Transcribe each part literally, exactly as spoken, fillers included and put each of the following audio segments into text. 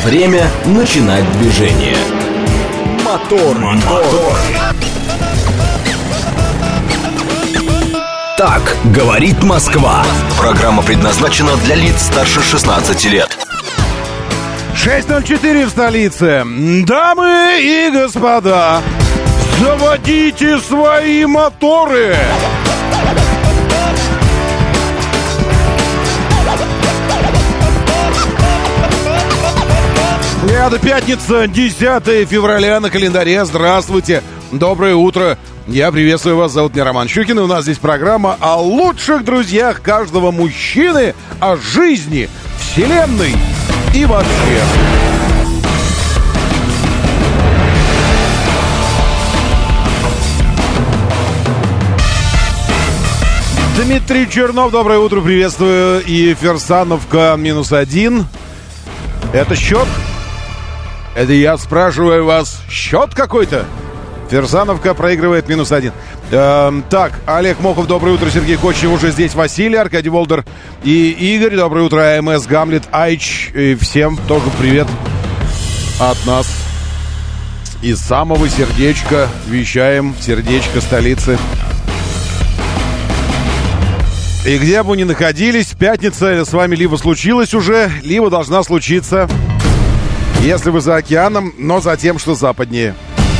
Время начинать движение. Мотор, мотор. Так говорит Москва. Программа предназначена для лиц старше шестнадцати лет. шесть ноль четыре в столице. Дамы и господа, заводите свои моторы. Это пятница, десятое февраля на календаре. Здравствуйте, доброе утро. Я приветствую вас, зовут меня Роман Щукин, и у нас здесь программа о лучших друзьях каждого мужчины, о жизни, вселенной и вообще. Дмитрий Чернов, доброе утро, приветствую. И Ферсановка минус один. Это счет? Это я спрашиваю вас, счет какой-то? Ферсановка проигрывает минус один. Эм, так, Олег Мохов, доброе утро. Сергей Кочнев уже здесь. Василий, Аркадий Волдер и Игорь. Доброе утро. АМС, Гамлет, Айч. И всем тоже привет от нас. Из самого сердечка вещаем, сердечко столицы. И где бы вы ни находились, пятница с вами либо случилась уже, либо должна случиться, если вы за океаном, но за тем, что западнее.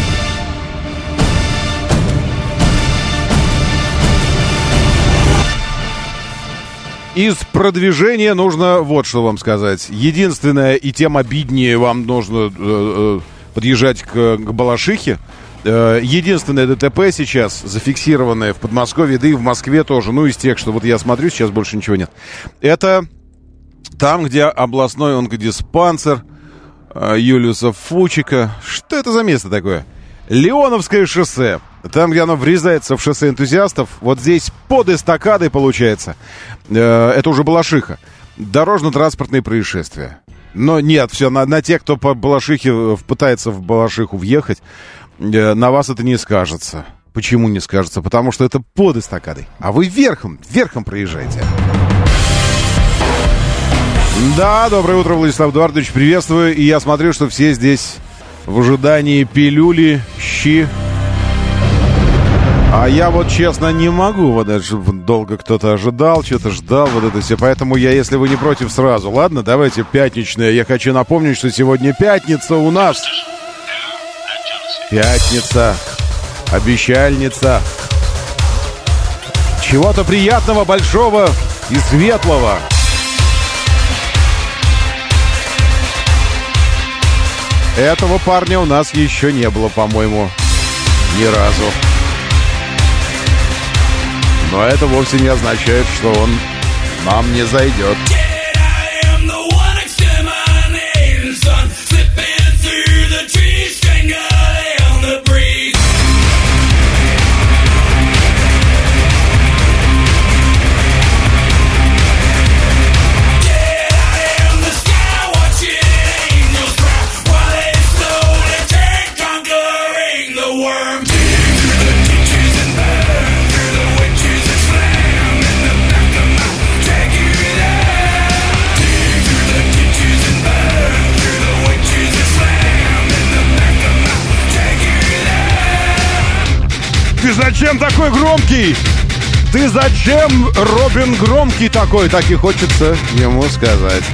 Из продвижения нужно вот что вам сказать. Единственное, и тем обиднее вам нужно э, э, подъезжать к, к Балашихе. Э, единственное ДТП сейчас, зафиксированное в Подмосковье, да и в Москве тоже, ну из тех, что вот я смотрю, сейчас больше ничего нет. Это там, где областной онкодиспансер э, Юлиуса Фучика. Что это за место такое? Леоновское шоссе. Там, где оно врезается в шоссе энтузиастов, вот здесь под эстакадой получается. Э, это уже Балашиха. Дорожно-транспортные происшествия. Но нет, все, на, на тех, кто по Балашихе пытается в Балашиху въехать, э, на вас это не скажется. Почему не скажется? Потому что это под эстакадой. А вы верхом, верхом проезжаете. Да, доброе утро, Владислав Эдуардович, приветствую. И я смотрю, что все здесь в ожидании пилюли, щи. А я вот, честно, не могу. Вот это долго кто-то ожидал, что-то ждал, вот это все. Поэтому я, если вы не против, сразу. Ладно, давайте пятничное. Я хочу напомнить, что сегодня пятница у нас. Пятница. Обещальница. Чего-то приятного, большого и светлого. Этого парня у нас еще не было, по-моему, ни разу. Но это вовсе не означает, что он нам не зайдет. Ты зачем такой громкий? Ты зачем, Робин, громкий такой? Так и хочется ему сказать.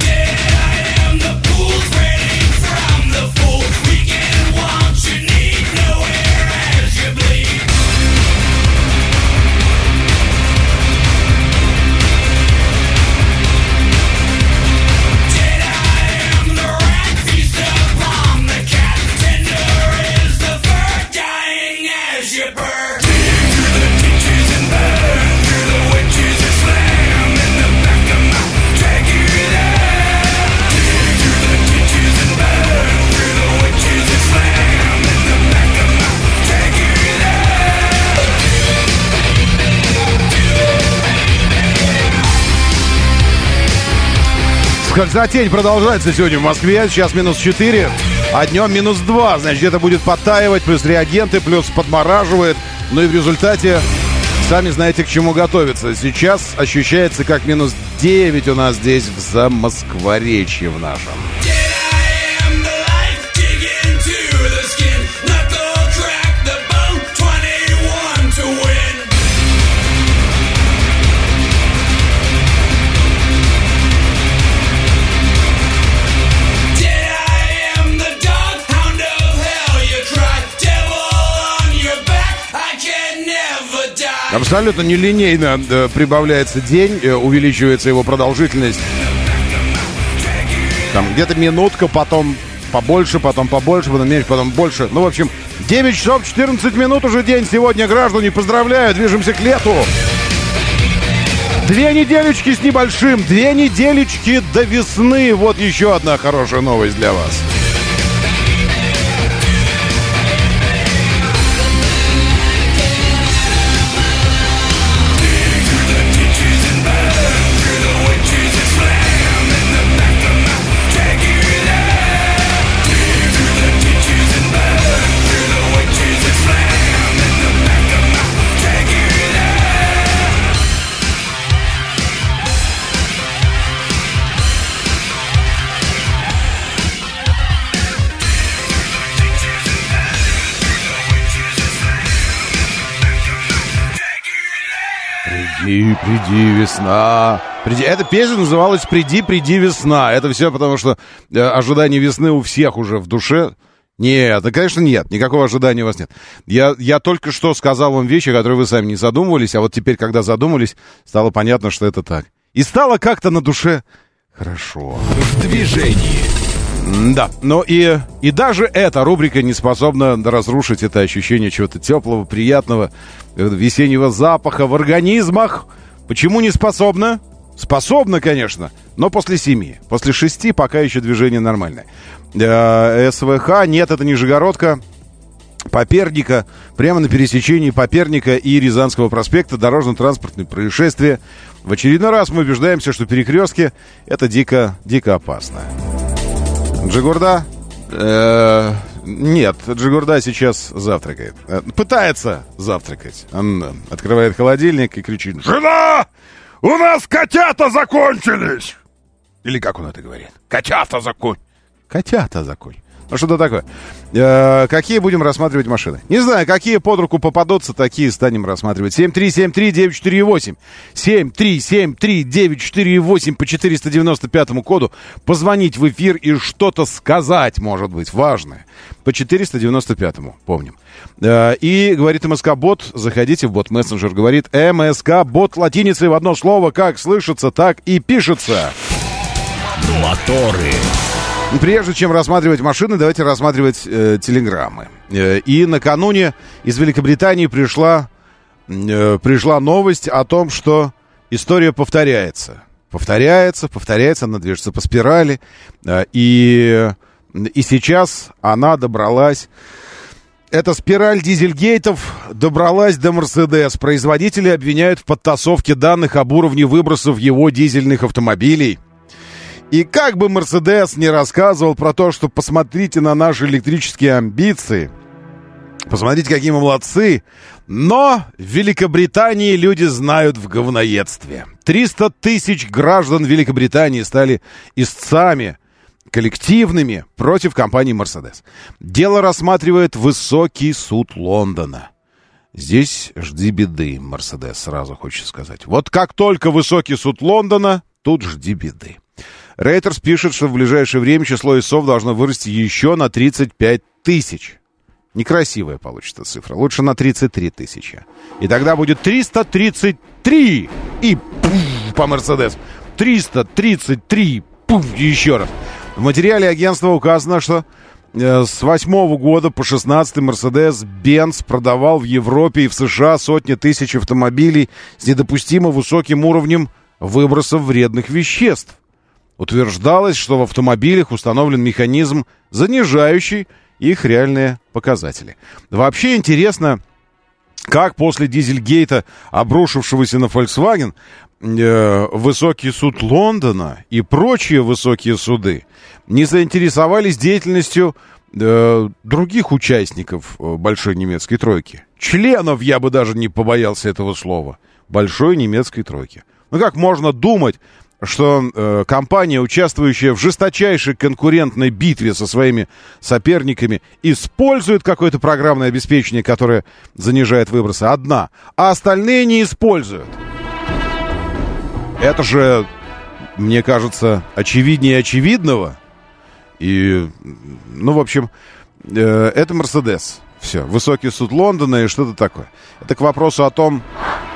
Затень продолжается сегодня в Москве. Сейчас минус четыре, а днем минус два. Значит, где-то будет подтаивать, плюс реагенты, плюс подмораживает. Ну и в результате сами знаете, к чему готовиться. Сейчас ощущается как минус девять у нас здесь в Замоскворечье в нашем. Абсолютно нелинейно э, прибавляется день, э, увеличивается его продолжительность. Там где-то минутка, потом побольше, потом побольше, потом меньше, потом больше. Ну, в общем, девять часов четырнадцать минут уже день сегодня. Граждане, поздравляю, движемся к лету. Две неделечки с небольшим, две неделечки до весны. Вот еще одна хорошая новость для вас. Приди, приди, весна. Приди. Эта песня называлась «Приди, приди, весна». Это все потому, что э, ожидание весны у всех уже в душе. Нет, да, конечно, нет. Никакого ожидания у вас нет. Я, я только что сказал вам вещи, которые вы сами не задумывались, а вот теперь, когда задумались, стало понятно, что это так. И стало как-то на душе хорошо. В движении. Да, но и, и даже эта рубрика не способна разрушить это ощущение чего-то теплого, приятного, весеннего запаха в организмах. Почему не способна? Способна, конечно, но после семи. После шести пока еще движение нормальное. СВХ, нет, это Нижегородка, Поперника, прямо на пересечении Поперника и Рязанского проспекта дорожно-транспортное происшествие. В очередной раз мы убеждаемся, что перекрестки — это дико, дико опасно. Джигурда? Э-э- нет, Джигурда сейчас завтракает. Э- пытается завтракать. Он открывает холодильник и кричит: «Жена! У нас котята закончились!» Или как он это говорит? «Котята закончились!» Котята закончились. Ну, что-то такое. Э-э- какие будем рассматривать машины? Не знаю, какие под руку попадутся, такие станем рассматривать. семь три семь три девять четыре восемь. семь три семь три девять четыре восемь по четыреста девяносто пятому коду. Позвонить в эфир и что-то сказать, может быть, важное. По четыреста девяносто пятому, помним. Э-э- и говорит МСК-бот, заходите в бот-мессенджер. Говорит МСК-бот латиницей в одно слово, как слышится, так и пишется. Моторы. Прежде чем рассматривать машины, давайте рассматривать э, телеграммы. Э, и накануне из Великобритании пришла, э, пришла новость о том, что история повторяется. Повторяется, повторяется, она движется по спирали. Э, и, и сейчас она добралась... Эта спираль дизельгейтов добралась до Мерседес. Производители обвиняют в подтасовке данных об уровне выбросов его дизельных автомобилей. И как бы Мерседес не рассказывал про то, что посмотрите на наши электрические амбиции, посмотрите, какие мы молодцы, но в Великобритании люди знают в говноедстве. триста тысяч граждан Великобритании стали истцами коллективными против компании Мерседес. Дело рассматривает высокий суд Лондона. Здесь жди беды, Мерседес, сразу хочется сказать. Вот как только высокий суд Лондона, тут жди беды. Рейтерс пишет, что в ближайшее время число ИСов должно вырасти еще на тридцать пять тысяч. Некрасивая получится цифра. Лучше на тридцать три тысячи. И тогда будет триста тридцать три. И пуф, по Мерседес. триста тридцать три. Пуф, еще раз. В материале агентства указано, что э, с восьмого года по шестнадцатый Mercedes-Benz продавал в Европе и в США сотни тысяч автомобилей с недопустимо высоким уровнем выбросов вредных веществ. Утверждалось, что в автомобилях установлен механизм, занижающий их реальные показатели. Вообще интересно, как после дизельгейта, обрушившегося на Volkswagen, э, высокий суд Лондона и прочие высокие суды не заинтересовались деятельностью э, других участников большой немецкой тройки. Членов, я бы даже не побоялся этого слова, большой немецкой тройки. Ну как можно думать, что э, компания, участвующая в жесточайшей конкурентной битве со своими соперниками, использует какое-то программное обеспечение, которое занижает выбросы, одна, а остальные не используют. Это же, мне кажется, очевиднее очевидного. И, ну, в общем, э, это Мерседес. Все, высокий суд Лондона и что-то такое. Это к вопросу о том,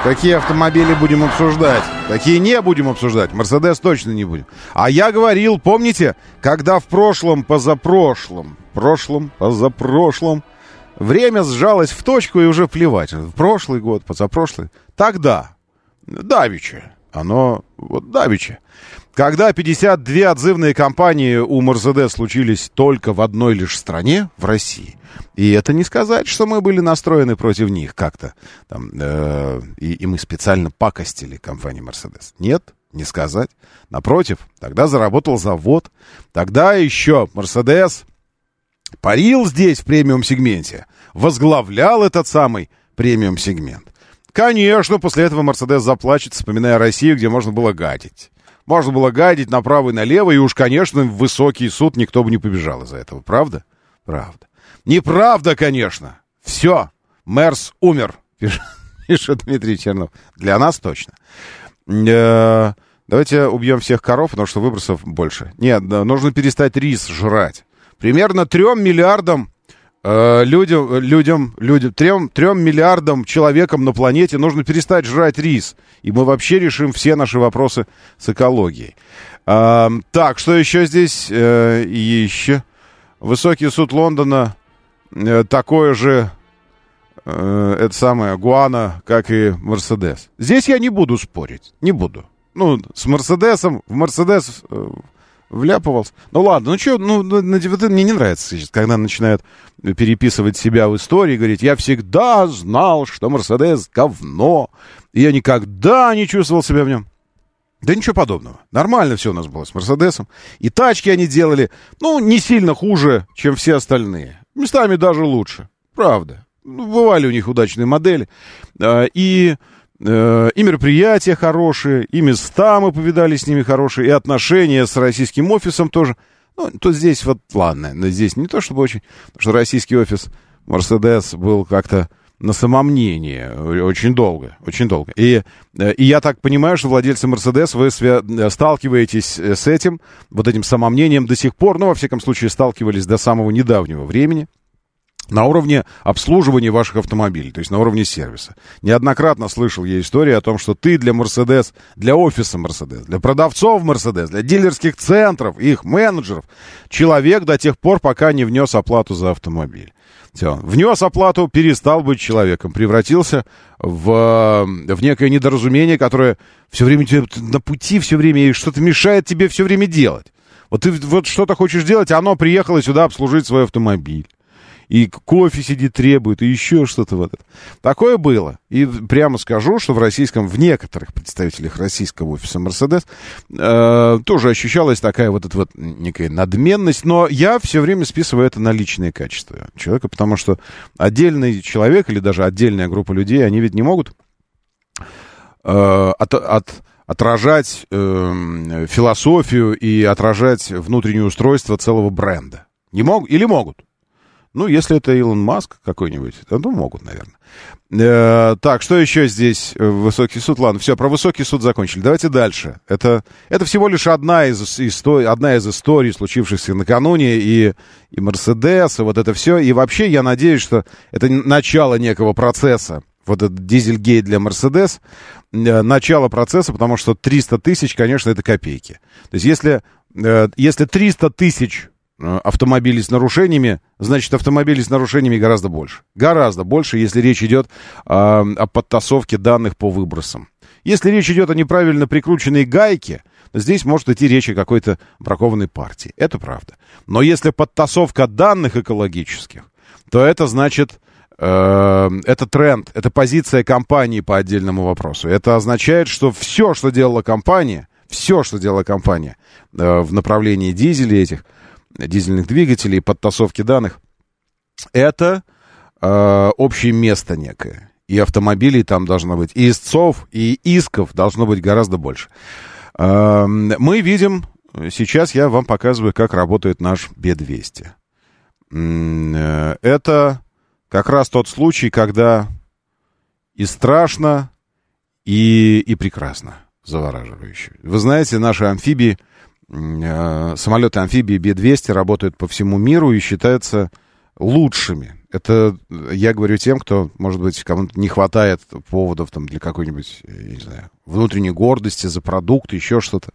какие автомобили будем обсуждать, какие не будем обсуждать. Мерседес точно не будем. А я говорил, помните, когда в прошлом, позапрошлом, прошлом, позапрошлом, время сжалось в точку и уже плевать. В прошлый год, позапрошлый. Тогда, давеча, оно, вот давеча. Когда пятьдесят две отзывные кампании у Мерседес случились только в одной лишь стране, в России. И это не сказать, что мы были настроены против них как-то. Там, э, и, и мы специально пакостили компании Мерседес. Нет, не сказать. Напротив, тогда заработал завод. Тогда еще Мерседес парил здесь в премиум-сегменте. Возглавлял этот самый премиум-сегмент. Конечно, после этого Мерседес заплачет, вспоминая Россию, где можно было гадить. Можно было гадить направо и налево, и уж, конечно, в высокий суд никто бы не побежал из-за этого. Правда? Правда. Неправда, конечно. Все. Мерс умер, пишет Дмитрий Чернов. Для нас точно. Э-э- давайте убьем всех коров, потому что выбросов больше. Нет, нужно перестать рис жрать. Примерно трем миллиардам э, людям, людям, людям трем, трем миллиардам человекам на планете нужно перестать жрать рис. И мы вообще решим все наши вопросы с экологией. Э, так, что еще здесь? Э, еще. Высокий суд Лондона э, такое же, э, это самое, Гуана, как и Мерседес. Здесь я не буду спорить, не буду. Ну, с Мерседесом, в Мерседес э, вляпывался. Ну, ладно, ну что, ну, мне не нравится, когда начинают переписывать себя в истории, говорить, я всегда знал, что Мерседес говно, и я никогда не чувствовал себя в нем. Да ничего подобного. Нормально все у нас было с Мерседесом. И тачки они делали, ну, не сильно хуже, чем все остальные. Местами даже лучше. Правда. Ну, бывали у них удачные модели. И, и мероприятия хорошие, и места мы повидали с ними хорошие, и отношения с российским офисом тоже. Ну, то здесь вот, ладно, здесь не то чтобы очень, потому что российский офис Мерседес был как-то на самомнение очень долго, очень долго. И, и я так понимаю, что владельцы Мерседес, вы сталкиваетесь с этим, вот этим самомнением до сих пор, ну, во всяком случае, сталкивались до самого недавнего времени, на уровне обслуживания ваших автомобилей, то есть на уровне сервиса. Неоднократно слышал я истории о том, что ты для Мерседес, для офиса Мерседес, для продавцов Мерседес, для дилерских центров, их менеджеров, человек до тех пор, пока не внес оплату за автомобиль. Все. Внес оплату, перестал быть человеком, превратился в, в некое недоразумение, которое все время тебе на пути, все время и что-то мешает тебе все время делать. Вот ты вот что-то хочешь делать, а оно приехало сюда обслужить свой автомобиль. И кофе сидит, требует, и еще что-то вот это. Такое было. И прямо скажу, что в российском, в некоторых представителях российского офиса Мерседес э, тоже ощущалась такая вот эта вот некая надменность, но я все время списываю это на личные качества человека, потому что отдельный человек или даже отдельная группа людей, они ведь не могут э, от, от, отражать э, философию и отражать внутреннее устройство целого бренда. Не могут или могут? Ну, если это Илон Маск какой-нибудь, то ну, могут, наверное. Э, так, что еще здесь? Высокий суд. Ладно, все, про высокий суд закончили. Давайте дальше. Это, это всего лишь одна из, историй, одна из историй, случившихся накануне, и, и Мерседес, и вот это все. И вообще, я надеюсь, что это начало некого процесса. Вот этот дизельгейт для Мерседес, э, начало процесса, потому что триста тысяч, конечно, это копейки. То есть, если, э, если триста тысяч автомобилей с нарушениями, значит, автомобилей с нарушениями гораздо больше. Гораздо больше, если речь идет э, о подтасовке данных по выбросам. Если речь идет о неправильно прикрученной гайке, то здесь может идти речь о какой-то бракованной партии. Это правда. Но если подтасовка данных экологических, то это значит, э, это тренд, это позиция компании по отдельному вопросу. Это означает, что все, что делала компания, все, что делала компания э, в направлении дизелей этих, дизельных двигателей, подтасовки данных, это э, общее место некое. И автомобилей там должно быть, и истцов, и исков должно быть гораздо больше. Э, мы видим, сейчас я вам показываю, как работает наш би двести. Э, это как раз тот случай, когда и страшно, и, и прекрасно, завораживающе. Вы знаете, наши амфибии, самолеты-амфибии би двести работают по всему миру и считаются лучшими. Это я говорю тем, кто, может быть, кому-то не хватает поводов там, для какой-нибудь, я не знаю, внутренней гордости за продукт, еще что-то.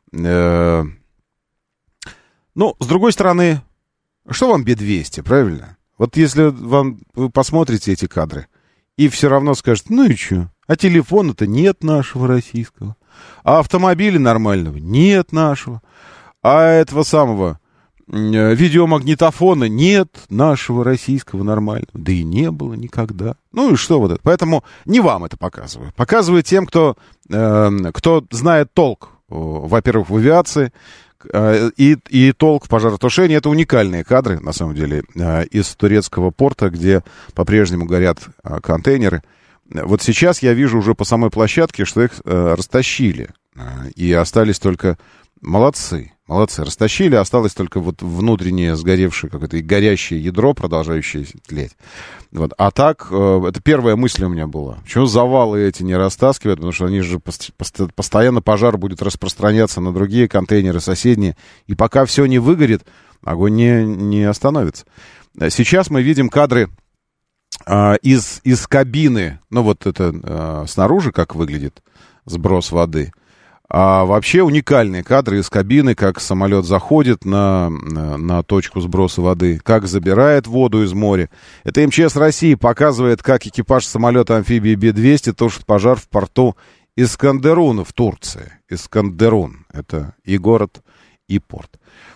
Ну, с другой стороны, что вам би двести, правильно? Вот если вам, вы посмотрите эти кадры, и все равно скажете, ну и что? А телефона-то нет нашего российского. А автомобиля нормального нет нашего. А этого самого видеомагнитофона нет нашего российского нормального. Да и не было никогда. Ну и что вот это? Поэтому не вам это показываю. Показываю тем, кто, э, кто знает толк, во-первых, в авиации, э, и, и толк в пожаротушении. Это уникальные кадры, на самом деле, э, из турецкого порта, где по-прежнему горят э, контейнеры. Вот сейчас я вижу уже по самой площадке, что их э, растащили. Э, и остались только... Молодцы, молодцы. Растащили, осталось только вот внутреннее сгоревшее какое-то горящее ядро, продолжающее тлеть. Вот. А так, э, это первая мысль у меня была. Почему завалы эти не растаскивают? Потому что они же пост- пост- постоянно пожар будет распространяться на другие контейнеры соседние. И пока все не выгорит, огонь не, не остановится. Сейчас мы видим кадры э, из, из кабины. Ну, вот это э, снаружи как выглядит сброс воды. А вообще уникальные кадры из кабины, как самолет заходит на, на, на точку сброса воды, как забирает воду из моря. Это эм че эс России показывает, как экипаж самолета-амфибии би двести тушит пожар в порту Искандеруна в Турции. Искандерун. Это и город, и порт.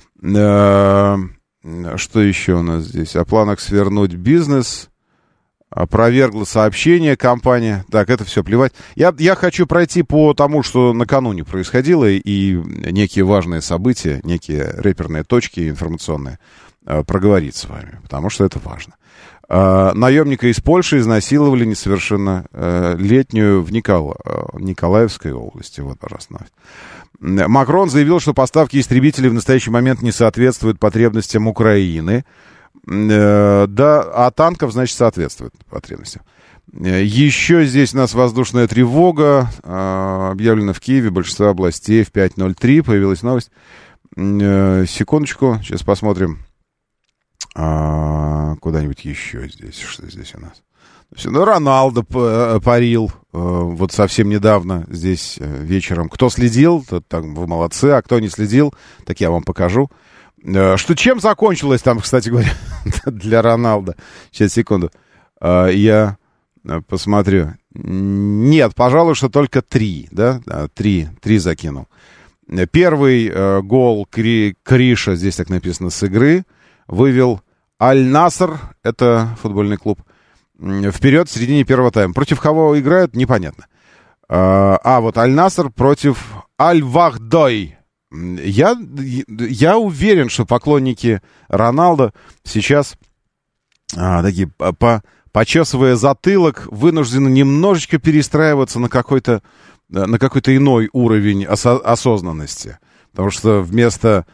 Что еще у нас здесь? О планах свернуть бизнес... Опровергла сообщение компания. Так, это все плевать. Я, я хочу пройти по тому, что накануне происходило, и некие важные события, некие реперные точки информационные проговорить с вами, потому что это важно. Наемника из Польши изнасиловали несовершеннолетнюю в Никола... Николаевской области. Вот, пожалуйста, новость. Макрон заявил, что поставки истребителей в настоящий момент не соответствуют потребностям Украины. Да, а танков, значит, соответствует потребностям. Еще здесь у нас воздушная тревога. Объявлена в Киеве, большинство областей в пять ноль три. Появилась новость. Секундочку, сейчас посмотрим. Куда-нибудь еще здесь. Что здесь у нас? Ну, Роналдо парил вот совсем недавно здесь вечером. Кто следил, то там вы молодцы, а кто не следил, так я вам покажу. Что, чем закончилось там, кстати говоря, для Роналдо? Сейчас, секунду. Я посмотрю. Нет, пожалуй, что только три, да? Три, три закинул. Первый гол Кри, Криша, здесь так написано, с игры, вывел Аль-Наср, это футбольный клуб, вперед в середине первого тайма. Против кого играют, непонятно. А вот Аль-Наср против Аль-Вахдой. Я, я уверен, что поклонники Роналдо сейчас, а, такие, по, почесывая затылок, вынуждены немножечко перестраиваться на какой-то, на какой-то иной уровень осо- осознанности. Потому что вместо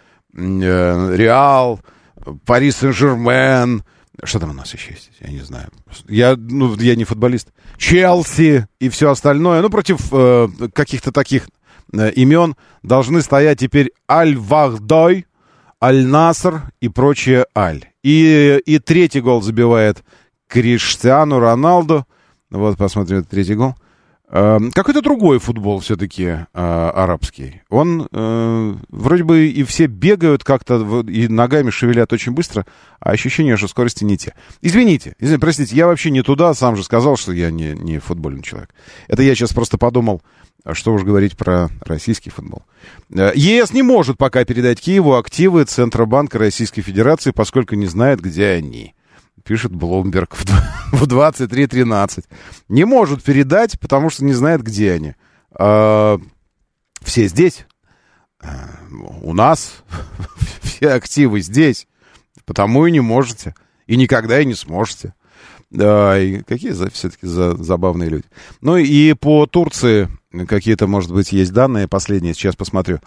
э, Реал, Пари Сен-Жермен, что там у нас еще есть, я не знаю. Я, ну, я не футболист. Челси и все остальное. Ну, против э, каких-то таких имен должны стоять теперь Аль-Вахдой, Аль-Наср и прочее Аль. И, и третий гол забивает Криштиану Роналду. Вот, посмотрим, это третий гол. Э, какой-то другой футбол все-таки э, арабский. Он э, вроде бы и все бегают как-то, и ногами шевелят очень быстро, а ощущение, что скорости не те. Извините, извините, простите, я вообще не туда, сам же сказал, что я не, не футбольный человек. Это я сейчас просто подумал, что уж говорить про российский футбол. ЕС не может пока передать Киеву активы Центробанка Российской Федерации, поскольку не знает, где они. Пишет Блумберг в двадцать три тринадцать. Не может передать, потому что не знает, где они. А, все здесь. А, у нас. Все активы здесь. Потому и не можете. И никогда и не сможете. Да, и какие все-таки за, забавные люди. Ну и по Турции какие-то, может быть, есть данные последние. Сейчас посмотрю.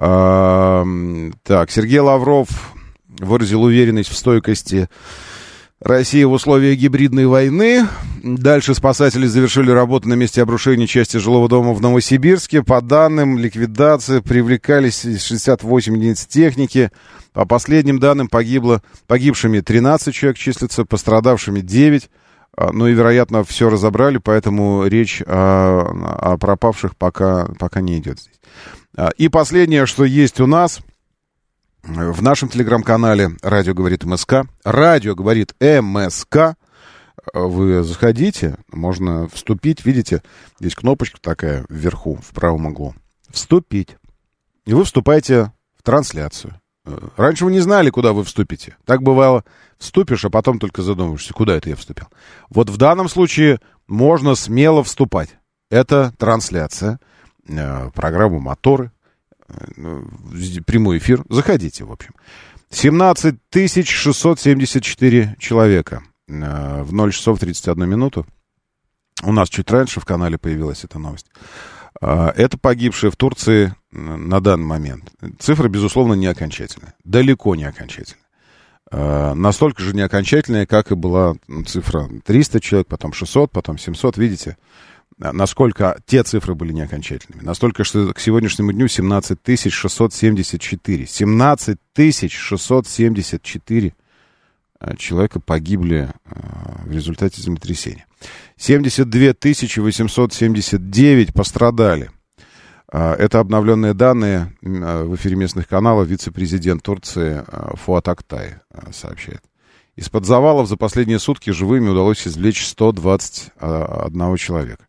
А, так, Сергей Лавров выразил уверенность в стойкости Россия в условиях гибридной войны. Дальше спасатели завершили работу на месте обрушения части жилого дома в Новосибирске. По данным ликвидации привлекались шестьдесят восемь единиц техники. По последним данным погибло, погибшими тринадцать человек числится, пострадавшими девять. Ну и, вероятно, все разобрали, поэтому речь о, о пропавших пока, пока не идет здесь. И последнее, что есть у нас в нашем телеграм-канале «Радио говорит МСК». «Радио говорит МСК». Вы заходите, можно вступить. Видите, здесь кнопочка такая вверху, в правом углу. «Вступить». И вы вступаете в трансляцию. Раньше вы не знали, куда вы вступите. Так бывало, вступишь, а потом только задумаешься, куда это я вступил. Вот в данном случае можно смело вступать. Это трансляция, э, программа «Моторы», э, прямой эфир. Заходите, в общем. семнадцать тысяч шестьсот семьдесят четыре человека э, в ноль часов тридцать одну минуту. У нас чуть раньше в канале появилась эта новость. Это погибшие в Турции на данный момент. Цифра, безусловно, не окончательная. Далеко не окончательная. Настолько же не окончательная, как и была цифра триста человек, потом шестьсот, потом семьсот. Видите, насколько те цифры были не окончательными. Настолько, что к сегодняшнему дню семнадцать тысяч шестьсот семьдесят четыре. семнадцать тысяч шестьсот семьдесят четыре человека погибли в результате землетрясения. семьдесят две тысячи восемьсот семьдесят девять пострадали. Это обновленные данные в эфире местных каналов. Вице-президент Турции Фуат Актай сообщает. Из-под завалов за последние сутки живыми удалось извлечь сто двадцать один человека.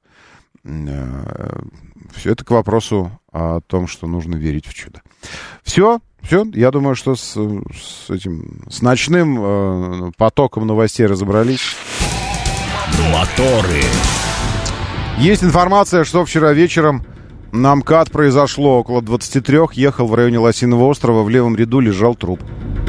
Все это к вопросу о том, что нужно верить в чудо. Все. Все, я думаю, что с, с этим, с ночным э, потоком новостей разобрались. Моторы. Есть информация, что вчера вечером на МКАД произошло около двадцати трёх. Ехал в районе Лосиного острова, в левом ряду лежал труп.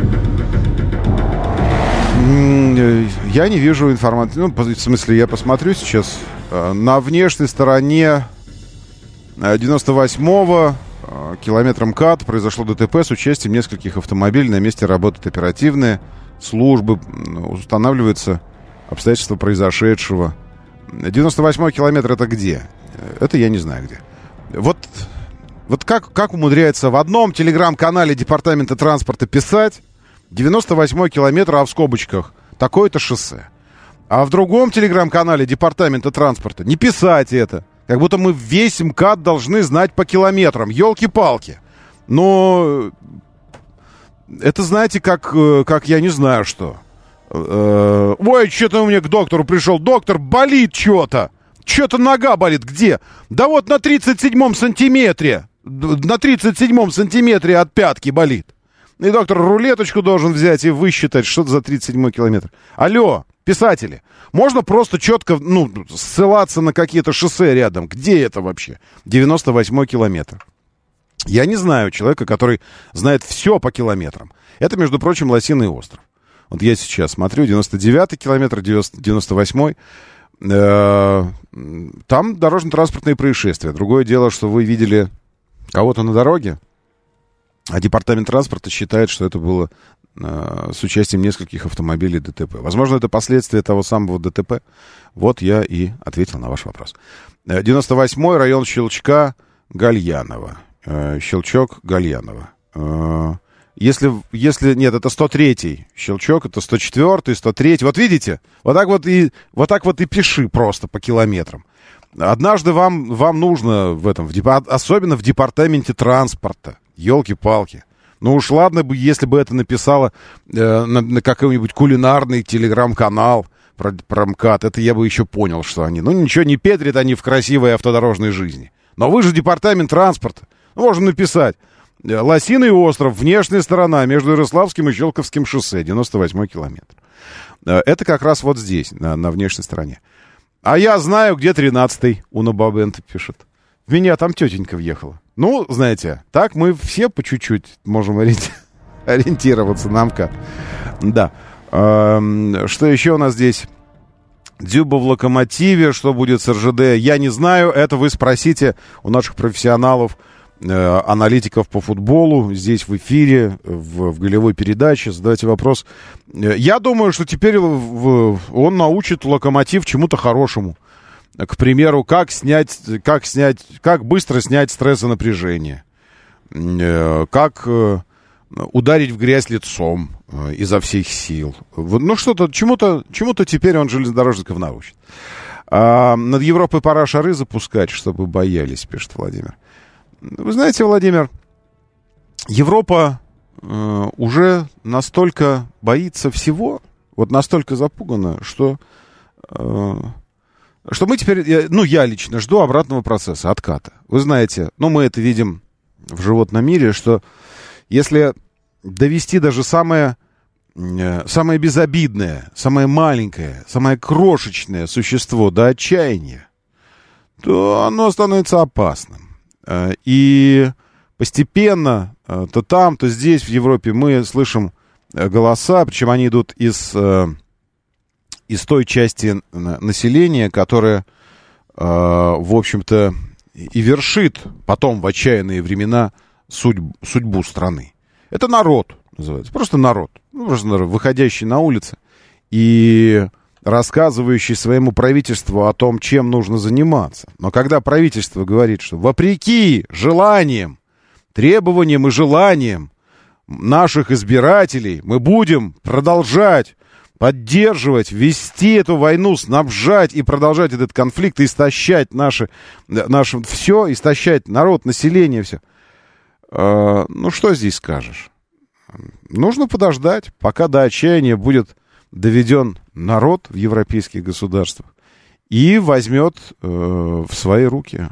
Я не вижу информации. Ну, в смысле, я посмотрю сейчас. На внешней стороне девяносто восьмого километра МКАД произошло ДТП с участием нескольких автомобилей. На месте работают оперативные службы. Устанавливаются обстоятельства произошедшего. девяносто восьмой километр — это где? Это я не знаю где. Вот, вот как, как умудряется в одном телеграм-канале Департамента транспорта писать девяносто восьмой километр, а в скобочках такое-то шоссе. А в другом телеграм-канале Департамента транспорта не писать это. Как будто мы весь МКАД должны знать по километрам. Ёлки-палки. Но это, знаете, как, как я не знаю что. Ой, что-то у меня к доктору пришел. Доктор, болит что-то. Что-то нога болит. Где? Да вот на тридцать седьмом сантиметре. На тридцать седьмом сантиметре от пятки болит. И доктор рулеточку должен взять и высчитать, что за тридцать седьмой километр. Алло, писатели, можно просто четко, ну, ссылаться на какие-то шоссе рядом. Где это вообще? девяносто восьмой километр. Я не знаю человека, который знает все по километрам. Это, между прочим, Лосиный остров. Вот я сейчас смотрю, девяносто девятый километр, девяносто восьмой. Там дорожно-транспортные происшествия. Другое дело, что вы видели кого-то на дороге, а Департамент транспорта считает, что это было э, с участием нескольких автомобилей ДТП. Возможно, это последствия того самого ДТП. Вот я и ответил на ваш вопрос. девяносто восьмой, район Щелчка, Гальянова. Э, Щелчок, Гальянова. Э, если, если... Нет, это сто третий Щелчок, это сто четвёртый, сто третий. Вот видите? Вот так вот и, вот так вот и пиши просто по километрам. Однажды вам, вам нужно в этом, в деп... особенно в Департаменте транспорта. Ёлки-палки. Ну уж ладно бы, если бы это написала э, на, на какой-нибудь кулинарный телеграм-канал про, про МКАД, это я бы еще понял, что они... Ну ничего не педрят они в красивой автодорожной жизни. Но вы же Департамент транспорта. Можно написать. Лосиный остров, внешняя сторона, между Ярославским и Щелковским шоссе, девяносто восьмой километр. Это как раз вот здесь, на, на внешней стороне. А я знаю, где тринадцатый, Уна Бабента пишет. В меня там тетенька въехала. Ну, знаете, так мы все по чуть-чуть можем ориенти... ориентироваться на МКАД. Да. Эм, что еще у нас здесь? Дзюба в Локомотиве. Что будет с РЖД? Я не знаю. Это вы спросите у наших профессионалов э, аналитиков по футболу здесь в эфире, в, в голевой передаче. Задавайте вопрос. Я думаю, что теперь в, в, он научит Локомотив чему-то хорошему. К примеру, как снять, как снять, как быстро снять стрессонапряжение, э, как э, ударить в грязь лицом э, изо всех сил. Ну что-то, чему-то, чему-то теперь он железнодорожников научит. А над Европой пора шары запускать, чтобы боялись, пишет Владимир. Вы знаете, Владимир, Европа э, уже настолько боится всего, вот настолько запугана, что... Э, Что мы теперь, ну, я лично жду обратного процесса, отката. Вы знаете, ну, мы это видим в животном мире, что если довести даже самое, самое безобидное, самое маленькое, самое крошечное существо до отчаяния, то оно становится опасным. И постепенно, то там, то здесь, в Европе, мы слышим голоса, причем они идут из... из той части населения, которая, э, в общем-то, и вершит потом в отчаянные времена судьбу, судьбу страны. Это народ, называется, просто народ. Ну, просто народ, выходящий на улицы и рассказывающий своему правительству о том, чем нужно заниматься. Но когда правительство говорит, что вопреки желаниям, требованиям и желаниям наших избирателей мы будем продолжать поддерживать, вести эту войну, снабжать и продолжать этот конфликт, истощать наши, наше все, истощать народ, население, все. Э, ну, что здесь скажешь? Нужно подождать, пока до отчаяния будет доведен народ в европейских государствах и возьмет э, в свои руки.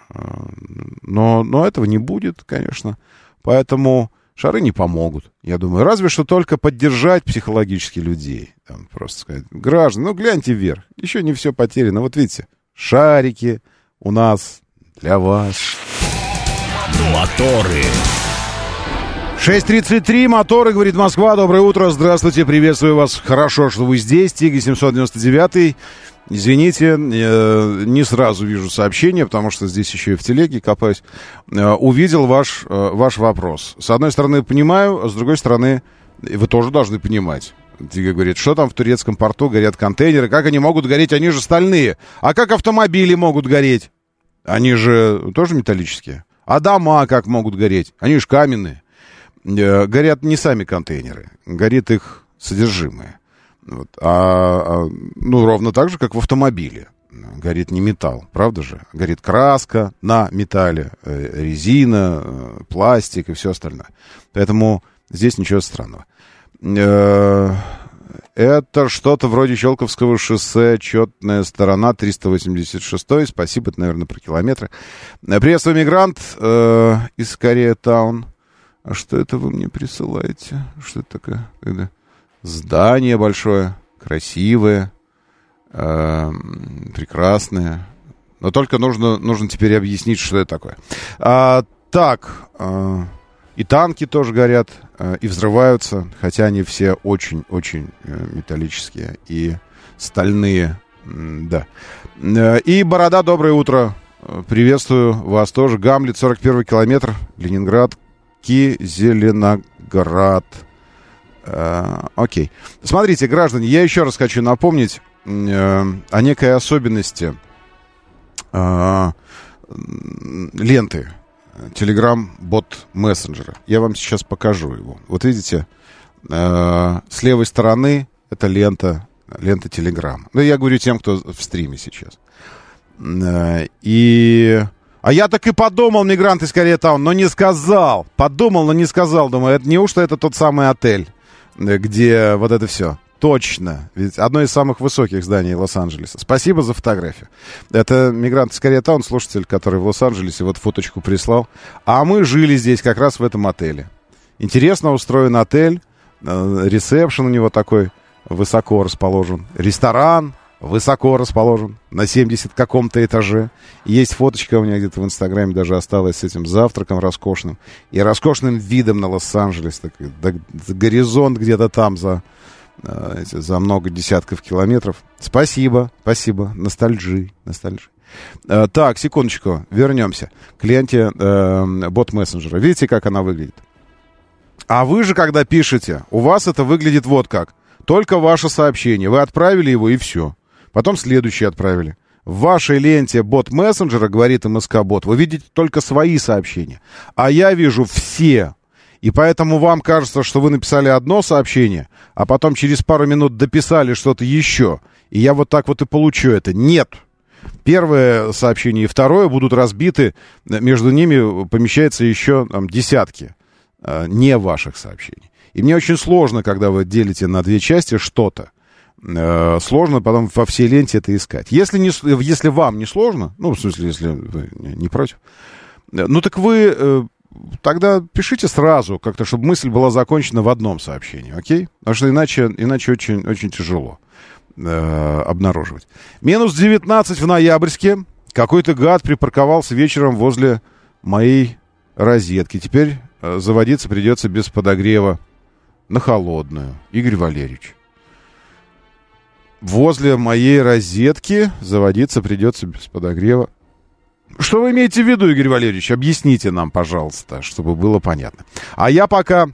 Но, но этого не будет, конечно. Поэтому... шары не помогут, я думаю. Разве что только поддержать психологически людей. Там просто сказать, граждане, ну гляньте вверх. Еще не все потеряно. Вот видите, шарики у нас для вас. Моторы. шесть тридцать три, моторы, говорит Москва. Доброе утро, здравствуйте, приветствую вас. Хорошо, что вы здесь. Тига семьсот девяносто девять. Извините, не сразу вижу сообщение, потому что здесь еще и в телеге копаюсь. Увидел ваш, ваш вопрос. С одной стороны, понимаю, а с другой стороны, вы тоже должны понимать. Тига говорит, что там в турецком порту горят контейнеры, как они могут гореть, они же стальные. А как автомобили могут гореть? Они же тоже металлические. А дома как могут гореть? Они же каменные. Горят не сами контейнеры, горит их содержимое. Вот. А, а, ну, ровно так же, как в автомобиле. Горит не металл, правда же? Горит краска на металле, э, резина, э, пластик и все остальное. Поэтому здесь ничего странного. Э, это что-то вроде Щелковского шоссе, четная сторона, триста восемьдесят шесть. Спасибо, это, наверное, про километры. Приветствую, мигрант э, из Корея-таун. А что это вы мне присылаете? Что это такое? Когда... Здание большое, красивое, э, прекрасное. Но только нужно, нужно теперь объяснить, что это такое. А, так, э, и танки тоже горят, э, и взрываются, хотя они все очень-очень э, металлические и стальные. М, да. Э, и Борода, доброе утро. Приветствую вас тоже. Гамлет, сорок первый километр, Ленинград, Зеленоград. Uh, окей. Смотрите, граждане, я еще раз хочу напомнить uh, о некой особенности uh, ленты Telegram-бот мессенджера. Я вам сейчас покажу его. Вот видите, uh, с левой стороны это лента, лента Telegram. Ну, я говорю тем, кто в стриме сейчас. Uh, и... А я так и подумал, мигрант из Корея-таун, но не сказал. Подумал, но не сказал. Думаю, это неужто это тот самый отель, где вот это все. Точно. Ведь одно из самых высоких зданий Лос-Анджелеса. Спасибо за фотографию. Это мигрант из Корея-таун, слушатель, который в Лос-Анджелесе вот фоточку прислал. А мы жили здесь как раз в этом отеле. Интересно устроен отель. Ресепшн у него такой высоко расположен. Ресторан высоко расположен, на семидесятом каком-то этаже. Есть фоточка у меня где-то в Инстаграме даже осталась с этим завтраком роскошным. И роскошным видом на Лос-Анджелес. Так, да, горизонт где-то там за, за много десятков километров. Спасибо, спасибо. Ностальжи, ностальжи. Э, так, секундочку, вернемся к ленте э, бот-мессенджера. Видите, как она выглядит? А вы же, когда пишете, у вас это выглядит вот как. Только ваше сообщение. Вы отправили его, и все. Потом следующее отправили. В вашей ленте бот-мессенджера, говорит эм эс ка-бот, вы видите только свои сообщения. А я вижу все. И поэтому вам кажется, что вы написали одно сообщение, а потом через пару минут дописали что-то еще. И я вот так вот и получу это. Нет. Первое сообщение и второе будут разбиты. Между ними помещается еще там, десятки э, не ваших сообщений. И мне очень сложно, когда вы делите на две части что-то. Э, сложно потом во всей ленте это искать. Если, не, если вам не сложно, ну, в смысле, если вы не против, ну, так вы... Э, Тогда пишите сразу, как-то, чтобы мысль была закончена в одном сообщении, окей? Потому что иначе, иначе очень, очень тяжело э, обнаруживать. Минус девятнадцать в Ноябрьске. Какой-то гад припарковался вечером возле моей розетки. Теперь э, заводиться придется без подогрева на холодную. Игорь Валерьевич. Возле моей розетки заводиться придется без подогрева. Что вы имеете в виду, Игорь Валерьевич? Объясните нам, пожалуйста, чтобы было понятно. А я пока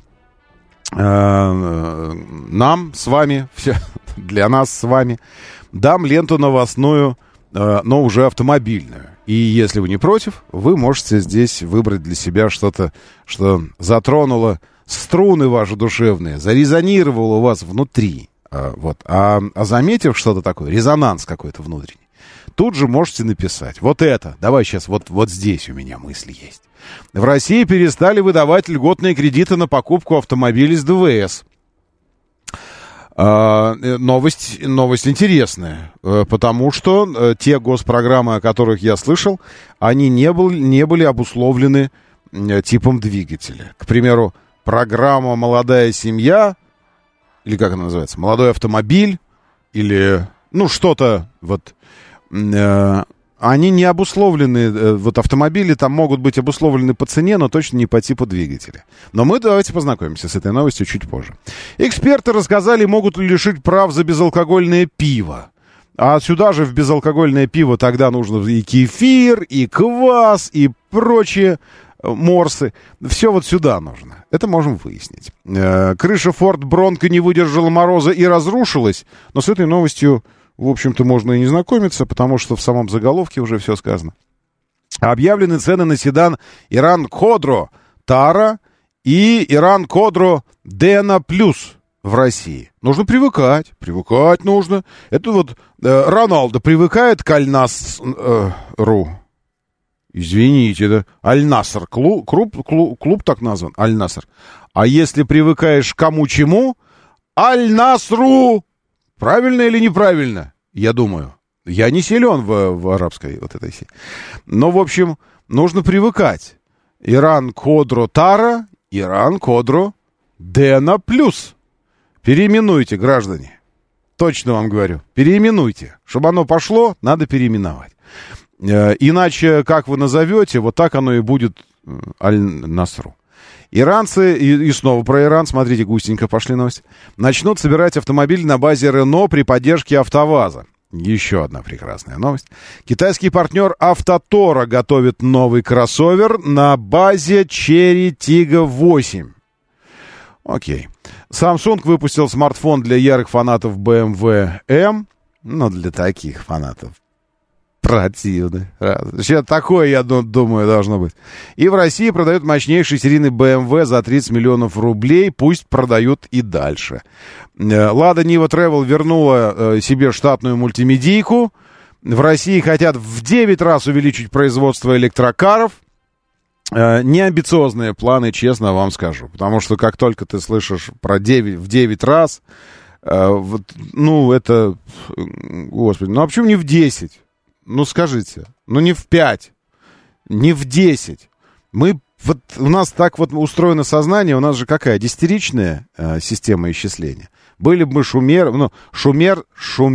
э, нам с вами, все, для нас с вами, дам ленту новостную, э, но уже автомобильную. И если вы не против, вы можете здесь выбрать для себя что-то, что затронуло струны ваши душевные, зарезонировало у вас внутри. Э, вот. а, а заметив что-то такое, резонанс какой-то внутренний, тут же можете написать. Вот это. Давай сейчас, вот, вот здесь у меня мысль есть. В России перестали выдавать льготные кредиты на покупку автомобилей с дэ вэ эс. А, новость, новость интересная, потому что те госпрограммы, о которых я слышал, они не, был, не были обусловлены типом двигателя. К примеру, программа «Молодая семья», или как она называется, «Молодой автомобиль», или, ну, что-то вот... Они не обусловлены, вот автомобили там могут быть обусловлены по цене, но точно не по типу двигателя. Но мы давайте познакомимся с этой новостью чуть позже. Эксперты рассказали, могут ли лишить прав за безалкогольное пиво. А сюда же в безалкогольное пиво тогда нужно и кефир, и квас, и прочие морсы. Все вот сюда нужно. Это можем выяснить. Крыша Ford Bronco не выдержала мороза и разрушилась, но с этой новостью в общем-то, можно и не знакомиться, потому что в самом заголовке уже все сказано. Объявлены цены на седан Iran Quadro Tara и Iran Quadro Dena Plus в России. Нужно привыкать, привыкать нужно. Это вот э, Роналдо привыкает к Аль-Насру. Э, Извините, да? Аль-Наср. Клуб, клуб, клуб, клуб так назван, Аль-Наср. А если привыкаешь к кому-чему? Аль-Насру! Правильно или неправильно? Я думаю. Я не силен в, в арабской вот этой си. Но, в общем, нужно привыкать. Iran Quadro Tara, Iran Quadro Dena Plus. Переименуйте, граждане. Точно вам говорю. Переименуйте. Чтобы оно пошло, надо переименовать. Иначе, как вы назовете, вот так оно и будет Аль-Насру. Иранцы, и, и снова про Иран, смотрите, густенько пошли новости, начнут собирать автомобили на базе Рено при поддержке АвтоВАЗа. Еще одна прекрасная новость. Китайский партнер Автотора готовит новый кроссовер на базе Cherry Tiggo восемь. Окей. Samsung выпустил смартфон для ярых фанатов бэ эм вэ эм. Ну, для таких фанатов. Противно. Сейчас такое, я думаю, должно быть. И в России продают мощнейший серийный бэ эм вэ за тридцать миллионов рублей. Пусть продают и дальше. Лада Нива Travel вернула себе штатную мультимедийку. В России хотят в девять раз увеличить производство электрокаров. Неамбициозные планы, честно вам скажу. Потому что как только ты слышишь про девять, в девять раз, вот, ну, это... Господи, ну а почему не в десять? Ну, скажите, ну не в пять, не в десять. Мы, вот у нас так вот устроено сознание, у нас же какая, десятиричная э, система исчисления. Были бы мы шумер, ну, шумер,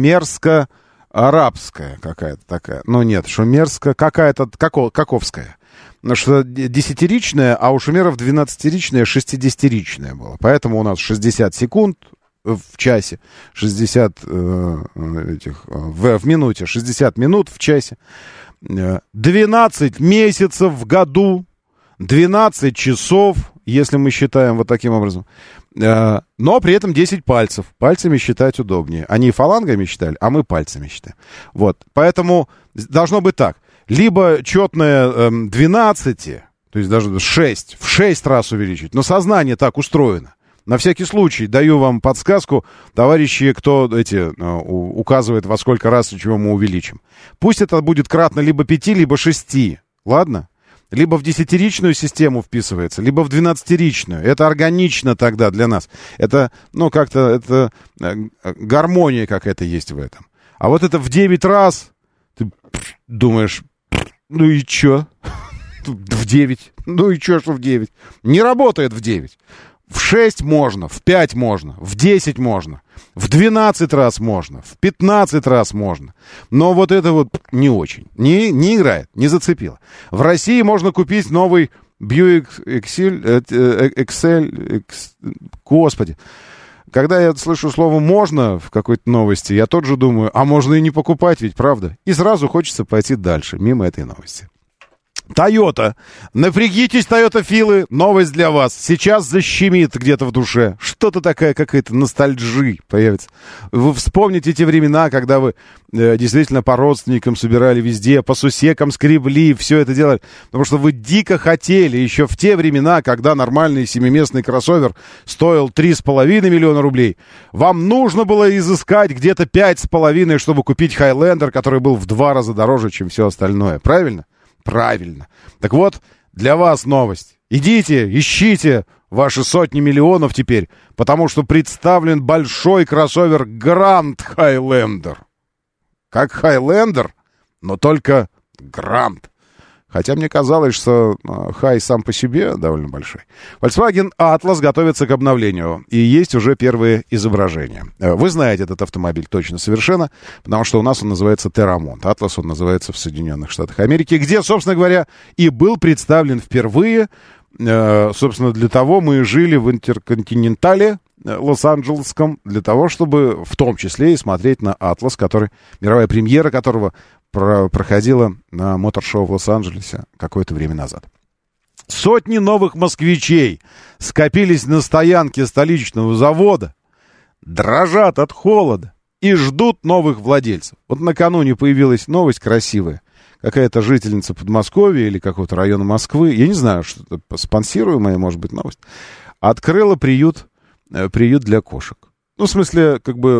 шумерско-арабская какая-то такая. Ну, нет, шумерско, какая-то, како, каковская. Потому что десятиричная, а у шумеров двенадцатиричная, шестидесятиричная была. Поэтому у нас шестьдесят секунд в часе, шестьдесят э, этих, в, в минуте, шестьдесят минут в часе. двенадцать месяцев в году, двенадцать часов, если мы считаем вот таким образом. Но при этом десять пальцев. Пальцами считать удобнее. Они фалангами считали, а мы пальцами считаем. Вот. Поэтому должно быть так. Либо четное двенадцать, то есть даже шесть, в шесть раз увеличить. Но сознание так устроено. На всякий случай даю вам подсказку, товарищи, кто эти указывает, во сколько раз и чего мы увеличим. Пусть это будет кратно либо пяти, либо шести. Ладно? Либо в десятиричную систему вписывается, либо в двенадцатиричную. Это органично тогда для нас. Это, ну, как-то, это гармония какая-то есть в этом. А вот это в девять раз, ты думаешь, ну и чё? В девять. Ну и чё, что в девять? Не работает в девять. В шесть можно, в пять можно, в десять можно, в двенадцать раз можно, в пятнадцать раз можно. Но вот это вот не очень. Не, не играет, не зацепило. В России можно купить новый Buick Excel, Excel, господи. Когда я слышу слово «можно» в какой-то новости, я тот же думаю, а можно и не покупать, ведь правда? И сразу хочется пойти дальше, мимо этой новости. Тойота. Напрягитесь, Тойота-филы, новость для вас. Сейчас защемит где-то в душе. Что-то такая какая-то ностальжи появится. Вы вспомните те времена, когда вы э, действительно по родственникам собирали везде, по сусекам скребли, все это делали. Потому что вы дико хотели еще в те времена, когда нормальный семиместный кроссовер стоил три с половиной миллиона рублей. Вам нужно было изыскать где-то пять с половиной, чтобы купить Хайлендер, который был в два раза дороже, чем все остальное. Правильно? Правильно. Так вот, для вас новость. Идите, ищите ваши сотни миллионов теперь, потому что представлен большой кроссовер Grand Highlander. Как Highlander, но только Grand. Хотя мне казалось, что High сам по себе довольно большой. Volkswagen Atlas готовится к обновлению, и есть уже первые изображения. Вы знаете этот автомобиль точно совершенно, потому что у нас он называется Terramont. Atlas он называется в Соединенных Штатах Америки, где, собственно говоря, и был представлен впервые. Собственно, для того мы и жили в Интерконтинентале Лос-Анджелесском, для того, чтобы в том числе и смотреть на Atlas, который, мировая премьера которого про- проходила на мотор-шоу в Лос-Анджелесе какое-то время назад. Сотни новых москвичей скопились на стоянке столичного завода, дрожат от холода и ждут новых владельцев. Вот накануне появилась новость красивая. Какая-то жительница Подмосковья или какого-то района Москвы, я не знаю, что-то спонсируемая, может быть, новость, открыла приют, э, приют для кошек. Ну, в смысле, как бы,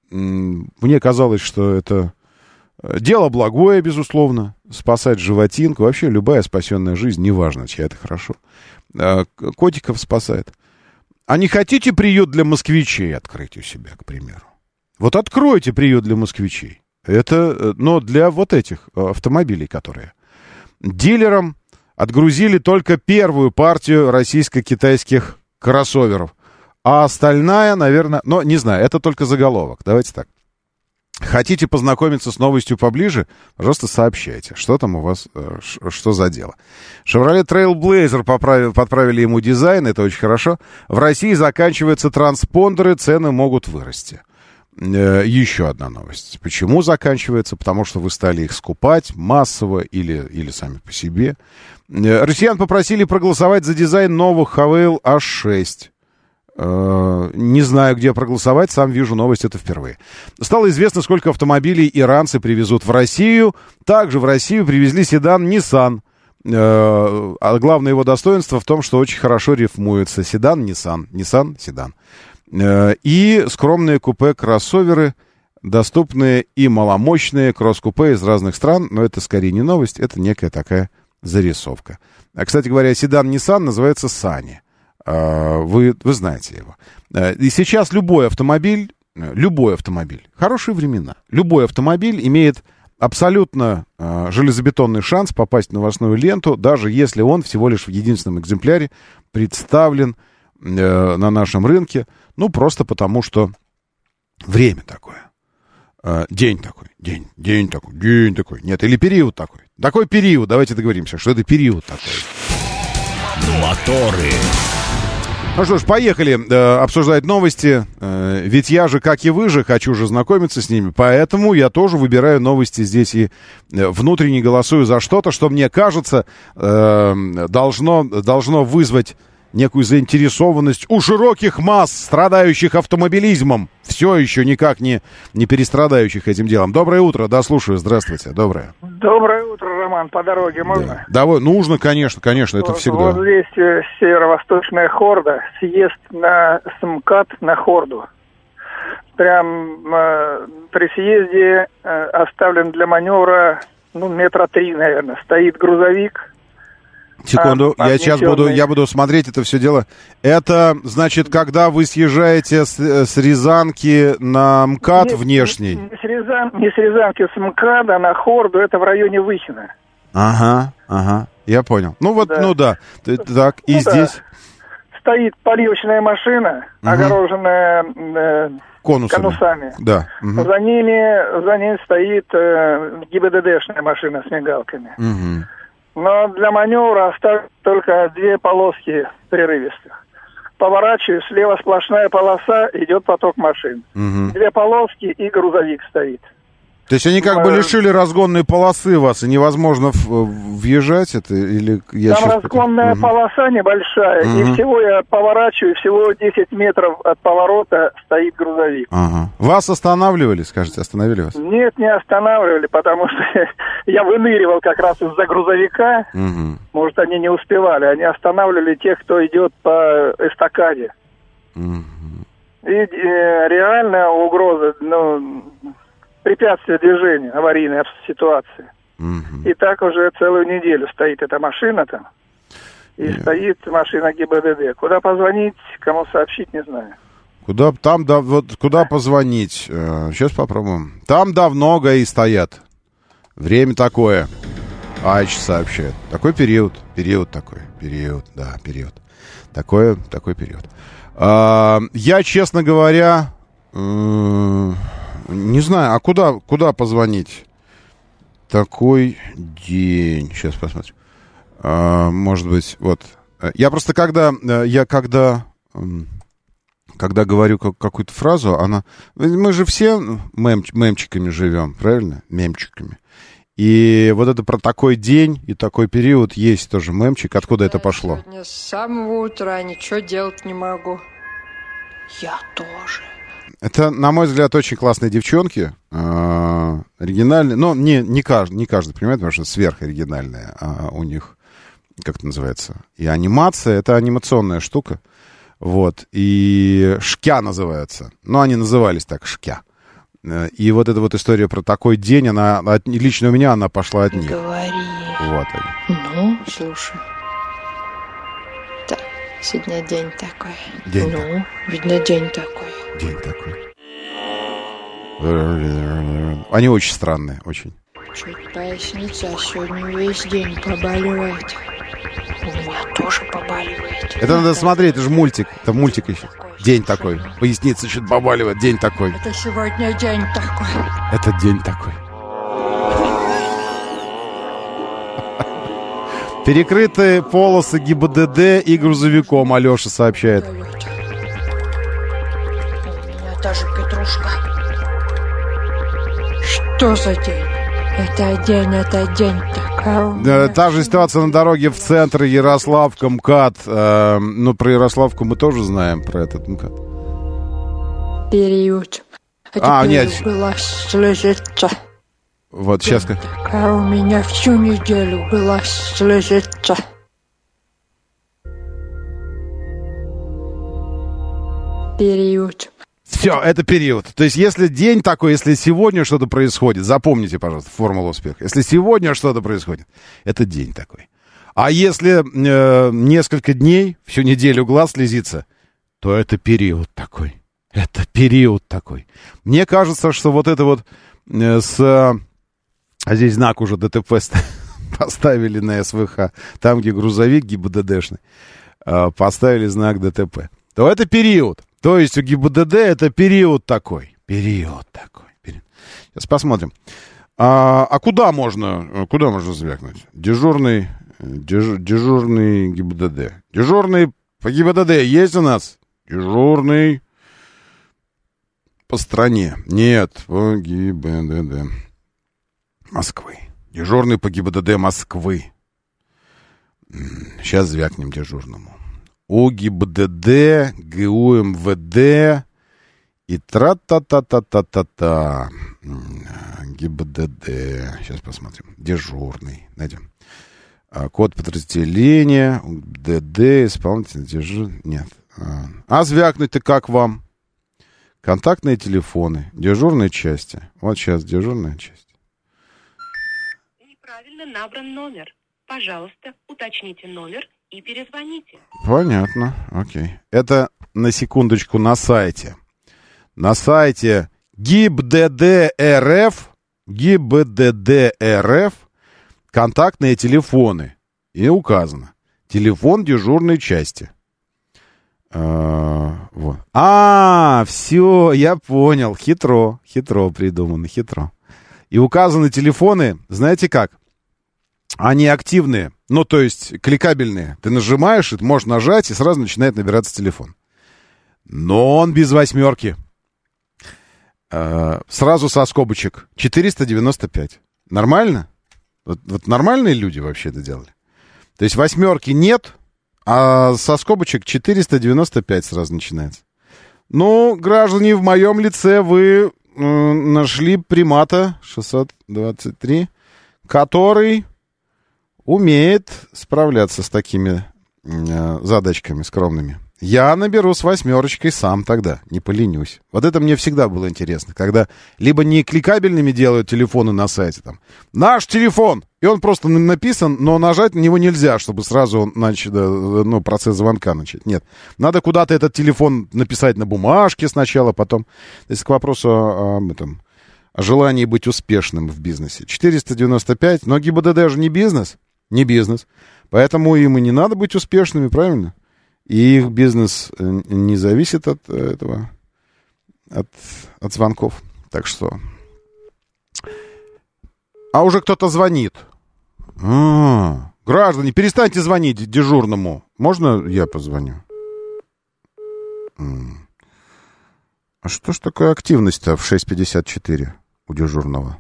м- мне казалось, что это дело благое, безусловно, спасать животинку. Вообще любая спасенная жизнь, неважно, чья это хорошо, э, котиков спасает. А не хотите приют для москвичей открыть у себя, к примеру? Вот откройте приют для москвичей. Это, но для вот этих автомобилей, которые. Дилерам отгрузили только первую партию российско-китайских кроссоверов. А остальная, наверное, но не знаю, это только заголовок. Давайте так. Хотите познакомиться с новостью поближе? Пожалуйста, сообщайте, что там у вас, что за дело. Chevrolet Trailblazer поправили, подправили ему дизайн, это очень хорошо. В России заканчиваются транспондеры, цены могут вырасти. Еще одна новость. Почему заканчивается? Потому что вы стали их скупать массово или, или сами по себе. Россиян попросили проголосовать за дизайн новых Havail аш шесть. Не знаю, где проголосовать, сам вижу новость, это впервые. Стало известно, сколько автомобилей иранцы привезут в Россию. Также в Россию привезли седан Nissan. А главное его достоинство в том, что очень хорошо рифмуется. Седан, Nissan, Nissan, седан. И скромные купе-кроссоверы, доступные и маломощные кросс-купе из разных стран. Но это скорее не новость, это некая такая зарисовка. А, кстати говоря, седан Nissan называется Sunny. Вы, вы знаете его. И сейчас любой автомобиль, любой автомобиль, хорошие времена, любой автомобиль имеет абсолютно железобетонный шанс попасть в новостную ленту, даже если он всего лишь в единственном экземпляре представлен на нашем рынке, ну, просто потому что время такое. День такой, день, день такой, день такой. Нет, или период такой. Такой период, давайте договоримся, что это период такой. Моторы. Ну что ж, поехали э, обсуждать новости. Э, ведь я же, как и вы же, хочу же знакомиться с ними. Поэтому я тоже выбираю новости здесь и э, внутренне голосую за что-то, что мне кажется э, должно, должно вызвать некую заинтересованность у широких масс, страдающих автомобилизмом. Все еще никак не, не перестрадающих этим делом. Доброе утро, да, слушаю. Здравствуйте, доброе. Доброе утро, Роман. По дороге можно? Да, да нужно, конечно, конечно, это вот, всегда. Вот здесь северо-восточная Хорда, съезд на СМКАД на Хорду. Прям э, при съезде э, оставлен для маневра, ну, метра три, наверное. Стоит грузовик. Секунду, а, я сейчас буду, я буду смотреть это все дело. Это, значит, когда вы съезжаете с, с Рязанки на МКАД Нет, внешний? Не, не, с Рязан, не с Рязанки, с МКАДа на Хорду, это в районе Выхина. Ага, ага, я понял. Ну вот, да. ну да, так, и ну, здесь? Да. Стоит поливочная машина, угу. огороженная э, конусами. конусами. Да. Угу. За ними, за ней стоит э, ГИБДДшная машина с мигалками. Угу. Но для маневра оставят только две полоски прерывистых. Поворачиваю, слева сплошная полоса, идет поток машин. Угу. Две полоски и грузовик стоит. То есть они как бы лишили разгонной полосы вас, и невозможно въезжать это? Или я Там разгонная угу. полоса небольшая, угу. и всего я поворачиваю, всего десять метров от поворота стоит грузовик. Ага. Вас останавливали, скажите, остановили вас? Нет, не останавливали, потому что я выныривал как раз из-за грузовика. Угу. Может, они не успевали, они останавливали тех, кто идет по эстакаде. Угу. И э, реальная угроза, ну... препятствие движению, аварийной ситуации. Mm-hmm. И так уже целую неделю стоит эта машина там. И yeah. стоит машина ГИБДД. Куда позвонить, кому сообщить, не знаю. Куда там, да, вот куда позвонить? Сейчас попробуем. Там давно ГАИ стоят. Время такое. Айч сообщает. Такой период. Период такой. Период, да, период. Такой, такой период. А, я, честно говоря... М- Не знаю, а куда, куда позвонить? Такой день. Сейчас посмотрим. А, может быть, вот. Я просто когда, я когда, когда говорю какую-то фразу, она... Мы же все мем, мемчиками живем, правильно? Мемчиками. И вот это про такой день и такой период есть тоже мемчик. Откуда я это пошло? Сегодня с самого утра ничего делать не могу. Я тоже. Это, на мой взгляд, очень классные девчонки, э, оригинальные, но не, не, каждый, не каждый понимает, потому что сверхоригинальная а у них, как это называется, и анимация, это анимационная штука, вот, и «Шкя» называется, но они назывались так, «Шкя». И вот эта вот история про такой день, она, от, лично у меня она пошла от них. Говори. Вот они. Ну, слушай. Так, сегодня день такой. День ну, такой. видно, день такой. День такой. Они очень странные, очень. Чуть поясница, а сегодня весь день побаливает. У меня тоже побаливает. Это надо смотреть, это же мультик. Это мультик еще. День такой. Поясница чуть побаливает. День такой. Это сегодня день такой. Это день такой. Перекрытые полосы ГИБДД и грузовиком, Алеша сообщает. Та же Петрушка. Что за день? Это день, это день такой. Да, та же ситуация на дороге в центр Ярославка, МКАД. Э, ну, про Ярославку мы тоже знаем, про этот МКАД. Период. А, а нет. Была слезица. Вот, сейчас. Такая у меня всю неделю была слезица. Период. Все, это период. То есть, если день такой, если сегодня что-то происходит, запомните, пожалуйста, формулу успеха. Если сегодня что-то происходит, это день такой. А если э, несколько дней, всю неделю глаз слезится, то это период такой. Это период такой. Мне кажется, что вот это вот э, с... А здесь знак уже ДТП поставили на СВХ. Там, где грузовик ГИБДДшный, э, поставили знак ДТП. То это период. То есть у ГИБДД это период такой. Период такой. Период. Сейчас посмотрим. А, а куда можно, куда можно звякнуть? Дежурный, деж, дежурный ГИБДД. Дежурный по ГИБДД есть у нас? Дежурный по стране. Нет, по ГИБДД Москвы. Дежурный по ГИБДД Москвы. Сейчас звякнем дежурному. У ГИБДД, ГУ МВД и тра-та-та-та-та-та-та. ГИБДД. Сейчас посмотрим. Дежурный. Найдем. Код подразделения. ГИБДД. Исполнительный дежурный. Нет. А звякнуть-то как вам? Контактные телефоны. Дежурные части. Вот сейчас дежурная часть. Неправильно набран номер. Пожалуйста, уточните номер и перезвоните. Понятно, окей. Это, на секундочку, на сайте. На сайте ГИБДД РФ, ГИБДД РФ, контактные телефоны. И указано. Телефон дежурной части. А, вот. А, все, я понял. Хитро, хитро придумано, хитро. И указаны телефоны, знаете как? Они активные, ну, то есть кликабельные. Ты нажимаешь, и можешь нажать, и сразу начинает набираться телефон. Но он без восьмерки. Э, сразу со скобочек. четыреста девяносто пять. Нормально? Вот, вот нормальные люди вообще это делали. То есть восьмерки нет, а со скобочек четыреста девяносто пять сразу начинается. Ну, граждане, в моем лице вы э, нашли примата шестьсот двадцать три, который умеет справляться с такими э, задачками скромными. Я наберу с восьмерочкой сам тогда, не поленюсь. Вот это мне всегда было интересно, когда либо не кликабельными делают телефоны на сайте, там, наш телефон, и он просто написан, но нажать на него нельзя, чтобы сразу начать, ну, процесс звонка начать. Нет, надо куда-то этот телефон написать на бумажке сначала, потом. То есть к вопросу о, об этом, о желании быть успешным в бизнесе. четыреста девяносто пять, но ГИБДД же не бизнес. Не бизнес. Поэтому им и не надо быть успешными, правильно? И их бизнес не зависит от этого, от, от звонков. Так что... А уже кто-то звонит. А, граждане, перестаньте звонить дежурному. Можно я позвоню? А что ж такое активность-то в шесть пятьдесят четыре у дежурного?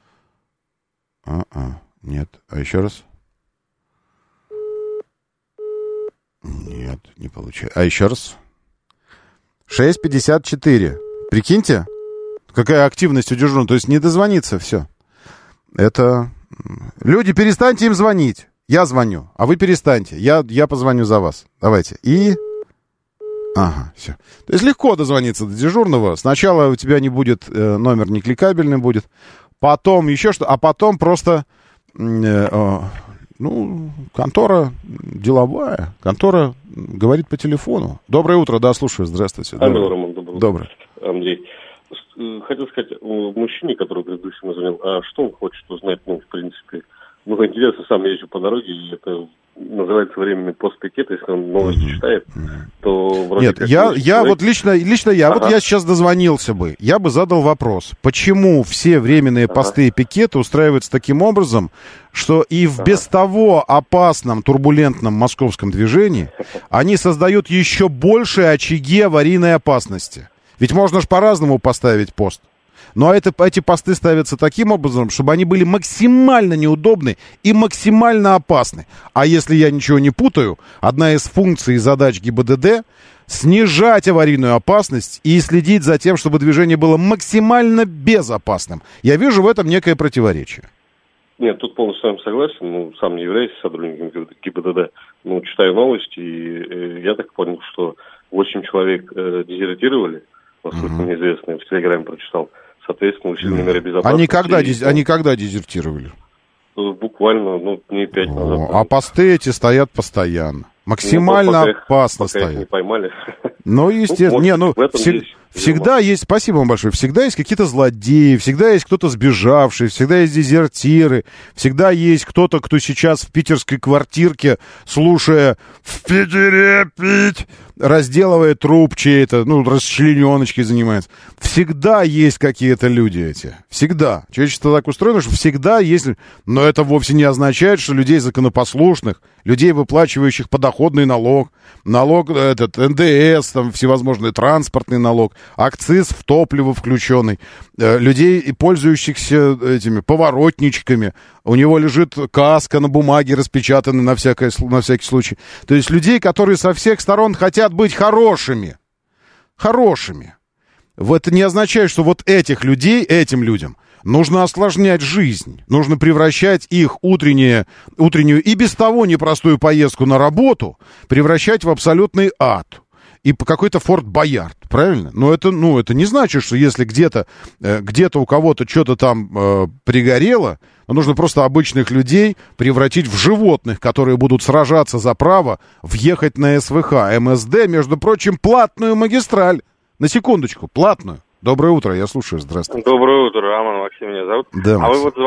А-а, нет. А еще раз? Нет, не получается. А еще раз? шесть пятьдесят четыре. Прикиньте, какая активность у дежурного. То есть не дозвониться, все. Это... Люди, перестаньте им звонить. Я звоню, а вы перестаньте. Я, я позвоню за вас. Давайте. И... Ага, все. То есть легко дозвониться до дежурного. Сначала у тебя не будет... Э, номер не кликабельный будет. Потом еще что... А потом просто... Э, э, Ну, контора деловая. Контора говорит по телефону. Доброе утро, да, слушаю, здравствуйте. Алло, Роман, доброе утро. Доброе. Андрей, хотел сказать мужчине, который предыдущему звонил, а что он хочет узнать, ну, в принципе. Ну, интересно, сам езжу по дороге, и это называется временный постпикет, если он новости mm-hmm. читает, то вроде Нет, как... я, я человек... вот лично, лично я, ага. вот я сейчас дозвонился бы, я бы задал вопрос, почему все временные ага. посты и пикеты устраиваются таким образом, что и в ага. без того опасном, турбулентном московском движении они создают еще большие очаги аварийной опасности. Ведь можно же по-разному поставить пост. Но это, эти посты ставятся таким образом, чтобы они были максимально неудобны и максимально опасны. А если я ничего не путаю, одна из функций и задач ГИБДД — снижать аварийную опасность и следить за тем, чтобы движение было максимально безопасным. Я вижу в этом некое противоречие. Нет, тут полностью с вами согласен. Ну, сам не являюсь сотрудником ГИБДД. Ну, читаю новости, и э, я так понял, что восемь человек э, дезертировали, насколько uh-huh. мне известно, в Телеграме прочитал. Соответственно, усиленные меры безопасности. Они когда, и... они когда дезертировали? Буквально, ну, дней пять назад. А посты эти стоят постоянно. Максимально ну, пока опасно их, пока стоят. Их не поймали. Ну, естественно. Ну, не, ну, всег... Всегда есть, спасибо вам большое, всегда есть какие-то злодеи, всегда есть кто-то сбежавший, всегда есть дезертиры, всегда есть кто-то, кто сейчас в питерской квартирке, слушая «В Питере пить», разделывая труп чей-то, ну, расчлененочкой занимается. Всегда есть какие-то люди эти. Всегда. Человечество так устроено, что всегда есть... Но это вовсе не означает, что людей законопослушных, людей, выплачивающих подоходный налог, налог этот, эн дэ эс, там, всевозможный транспортный налог, акциз в топливо включенный, э, людей, пользующихся этими поворотничками, у него лежит каска на бумаге распечатанная на, всякое, на всякий случай. То есть людей, которые со всех сторон хотят быть хорошими. Хорошими. Это не означает, что вот этих людей, этим людям нужно осложнять жизнь. Нужно превращать их утреннее, утреннюю и без того непростую поездку на работу превращать в абсолютный ад. И по какой-то Форт Боярд, правильно? Но это, ну, это не значит, что если где-то, э, где-то у кого-то что-то там э, пригорело, то нужно просто обычных людей превратить в животных, которые будут сражаться за право въехать на эс вэ ха. эм эс дэ, между прочим, платную магистраль. На секундочку, платную. Доброе утро, я слушаю, здравствуйте. Доброе утро, Роман, Максим меня зовут. Да, а вы вот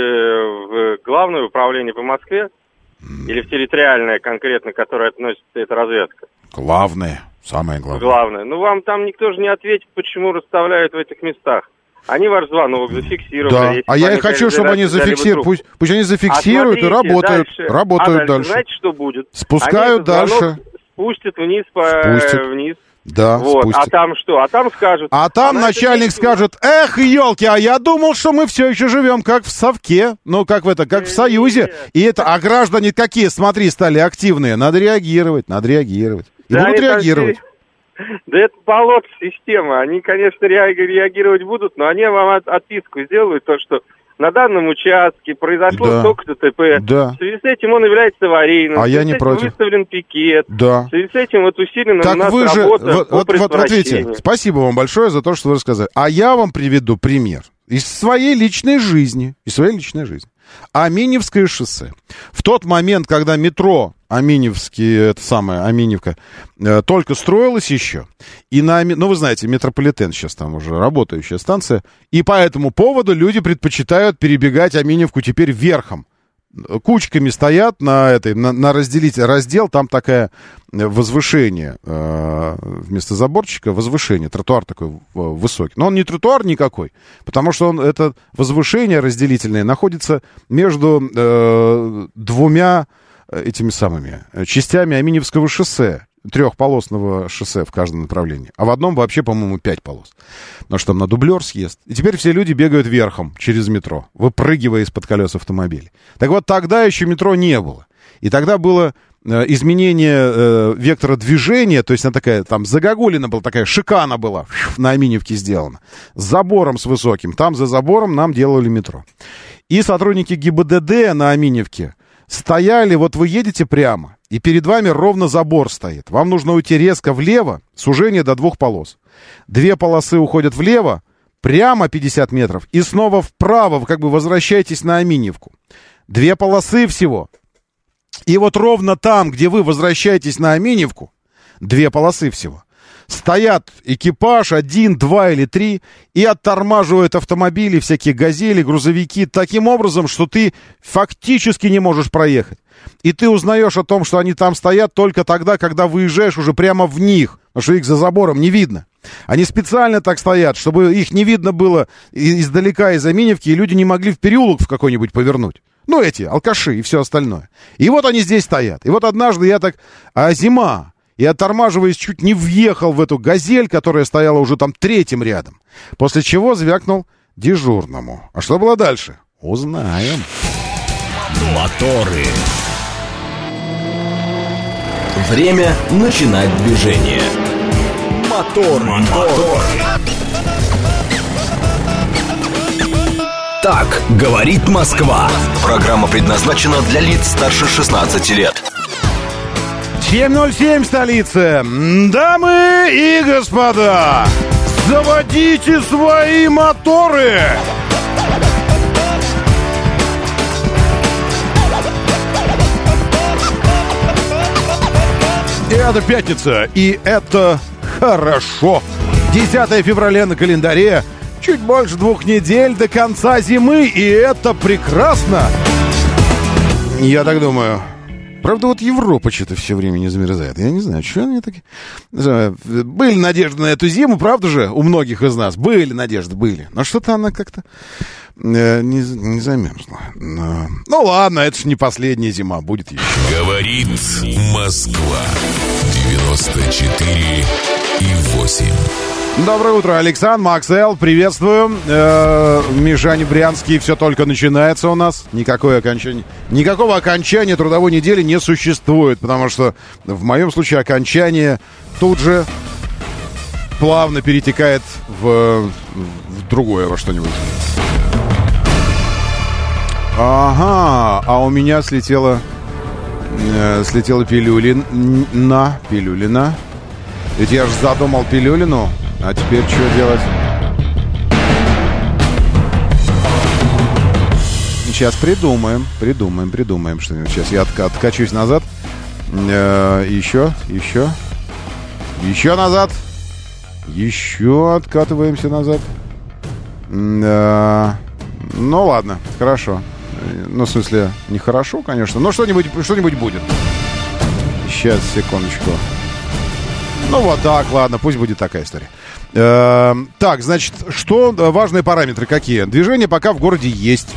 звонили в главное управление по Москве mm. или в территориальное конкретно, которое относится эта разведка? Главное, самое главное. Главное. Ну, вам там никто же не ответит, почему расставляют в этих местах. Они ваш звонок зафиксируют. Да, а я и хочу, чтобы они зафиксируют. Пусть, пусть они зафиксируют а и работают. Дальше. Работают а дальше, дальше. Знаете, что будет? Спускают дальше. Спустят вниз по спустят. вниз. Да, вот. спустят. А там что? А там скажут. А там а начальник скажет: эх, елки, а я думал, что мы все еще живем как в совке. Ну, как в это, как в Союзе. И это, а граждане какие, смотри, стали активные. Надо реагировать, надо реагировать. И да, будут реагировать. Да это болото система. Они, конечно, реагировать будут, но они вам отписку сделают, то, что на данном участке произошло да. столько-то ТП. Да. В связи с этим он является аварийным. А я не против. Выставлен пикет. Да. В связи с этим вот усилена так у нас вы же, работа вот, по вот, вот, вот видите, спасибо вам большое за то, что вы рассказали. А я вам приведу пример из своей личной жизни. Из своей личной жизни. Аминевское шоссе. В тот момент, когда метро Аминевский, это самое, Аминевка, э, только строилось еще, и на, ну, вы знаете, метрополитен сейчас там уже работающая станция, и по этому поводу люди предпочитают перебегать Аминевку теперь верхом. Кучками стоят на этой, на, на разделитель, раздел, там такое возвышение, э, вместо заборчика возвышение, тротуар такой высокий. Но он не тротуар никакой, потому что он, это возвышение разделительное находится между э, двумя этими самыми частями Аминевского шоссе, трехполосного шоссе в каждом направлении. А в одном вообще, по-моему, пять полос. Потому что там на дублер съезд. И теперь все люди бегают верхом через метро, выпрыгивая из-под колес автомобилей. Так вот, тогда еще метро не было. И тогда было э, изменение э, вектора движения, то есть она такая, там, загогулина была, такая шикана была, на Аминевке сделана, с забором с высоким. Там за забором нам делали метро. И сотрудники гэ и бэ дэ дэ на Аминевке стояли, вот вы едете прямо, и перед вами ровно забор стоит. Вам нужно уйти резко влево, сужение до двух полос. Две полосы уходят влево, прямо пятьдесят метров, и снова вправо, вы как бы возвращаетесь на Аминевку. Две полосы всего. И вот ровно там, где вы возвращаетесь на Аминевку, две полосы всего, стоят экипаж, один, два или три, и оттормаживают автомобили, всякие газели, грузовики, таким образом, что ты фактически не можешь проехать. И ты узнаешь о том, что они там стоят только тогда, когда выезжаешь уже прямо в них, потому что их за забором не видно. Они специально так стоят, чтобы их не видно было издалека из Аминевки, и люди не могли в переулок в какой-нибудь повернуть. Ну, эти, алкаши и все остальное. И вот они здесь стоят. И вот однажды я так... А зима... И, оттормаживаясь, чуть не въехал в эту «Газель», которая стояла уже там третьим рядом. После чего звякнул дежурному. А что было дальше? Узнаем. Моторы. Время начинать движение. Мотор, мотор. Так говорит Москва. Программа предназначена для лиц старше шестнадцати лет. семь ноль семь, столица. Дамы и господа, заводите свои моторы. И это пятница, и это хорошо. десятое февраля на календаре. Чуть больше двух недель до конца зимы, и это прекрасно. Я так думаю. Правда, вот Европа что-то все время не замерзает. Я не знаю, что они такие... Были надежды на эту зиму, правда же, у многих из нас. Были надежды, были. Но что-то она как-то э, не, не замерзла. Но... Ну ладно, это же не последняя зима, будет еще. Говорит Москва. девяносто четыре и восемь. Доброе утро, Александр, Максел, приветствую. Э, Мишань, Брянский, все только начинается у нас. Никакое окончание, никакого окончания трудовой недели не существует, потому что в моем случае окончание тут же плавно перетекает в, в другое, во что-нибудь. Ага, а у меня слетела, э, слетела пилюлина, пилюлина. Ведь я же задумал пилюлину. А теперь что делать? Сейчас придумаем, придумаем, придумаем что-нибудь. Сейчас я отка- откачусь назад. Э-э- еще, еще. Еще назад. Еще откатываемся назад. Э-э- ну ладно, хорошо. Ну, в смысле, нехорошо, конечно. Но что-нибудь, что-нибудь будет. Сейчас, секундочку. Ну вот так, ладно, пусть будет такая история. Э, так, значит, что важные параметры какие? Движение пока в городе есть.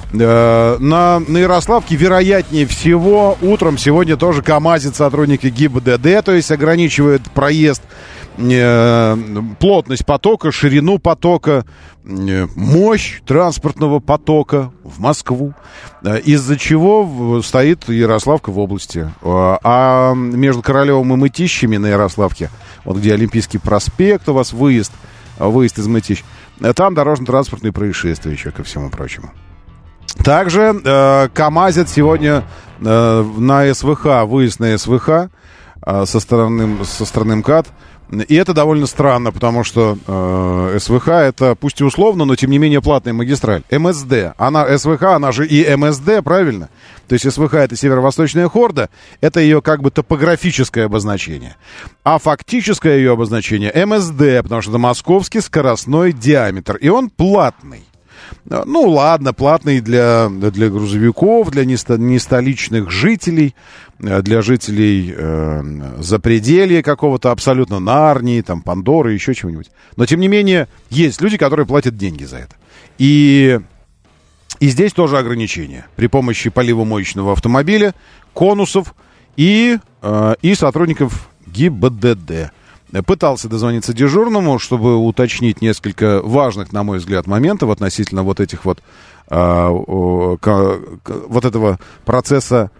Э, на, на Ярославке, вероятнее всего, утром сегодня тоже камазят сотрудники ГИБДД, то есть ограничивают проезд, э, плотность потока, ширину потока, э, мощь транспортного потока в Москву, э, из-за чего стоит Ярославка в области. Э, а между Королевым и Мытищами на Ярославке, вот где Олимпийский проспект у вас, выезд, выезд из Мытищ, там дорожно-транспортные происшествия еще ко всему прочему. Также э, камазят сегодня э, на СВХ, выезд на СВХ э, со стороны, со стороны МКАД. И это довольно странно, потому что э, СВХ это, пусть и условно, но тем не менее платная магистраль. МСД, она СВХ, она же и МСД, правильно? То есть СВХ это северо-восточная хорда, это ее как бы топографическое обозначение. А фактическое ее обозначение МСД, потому что это московский скоростной диаметр, и он платный. Ну, ладно, платный для, для грузовиков, для нестоличных жителей, для жителей э, запределья какого-то абсолютно, Нарнии, там, Пандоры, еще чего-нибудь. Но, тем не менее, есть люди, которые платят деньги за это. И, и здесь тоже ограничения. При помощи поливомоечного автомобиля, конусов и, э, и сотрудников ГИБДД. Пытался дозвониться дежурному, чтобы уточнить несколько важных, на мой взгляд, моментов относительно вот этих вот, э, э, к, к, вот этого процесса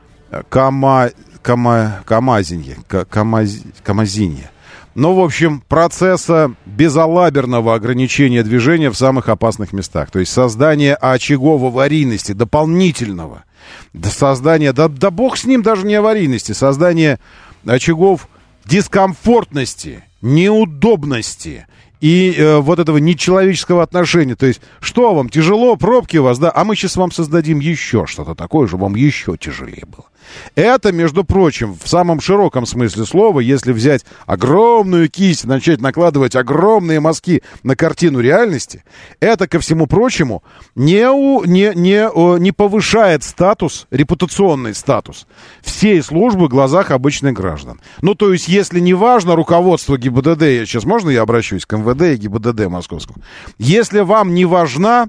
кама, кама, камазинья, камаз, камазинья. Ну, в общем, процесса безалаберного ограничения движения в самых опасных местах. То есть создание очагов аварийности дополнительного. Создание, да, да бог с ним, даже не аварийности, создание очагов дискомфортности, неудобности и э, вот этого нечеловеческого отношения. То есть, что вам, тяжело, пробки у вас, да? А мы сейчас вам создадим еще что-то такое, чтобы вам еще тяжелее было. Это, между прочим, в самом широком смысле слова, если взять огромную кисть, начать накладывать огромные мазки на картину реальности, это, ко всему прочему, не, у, не, не, не повышает статус, репутационный статус всей службы в глазах обычных граждан. Ну, то есть, если не важно руководство ГИБДД, я сейчас, можно я обращусь к МВД и ГИБДД московскому? Если вам не важна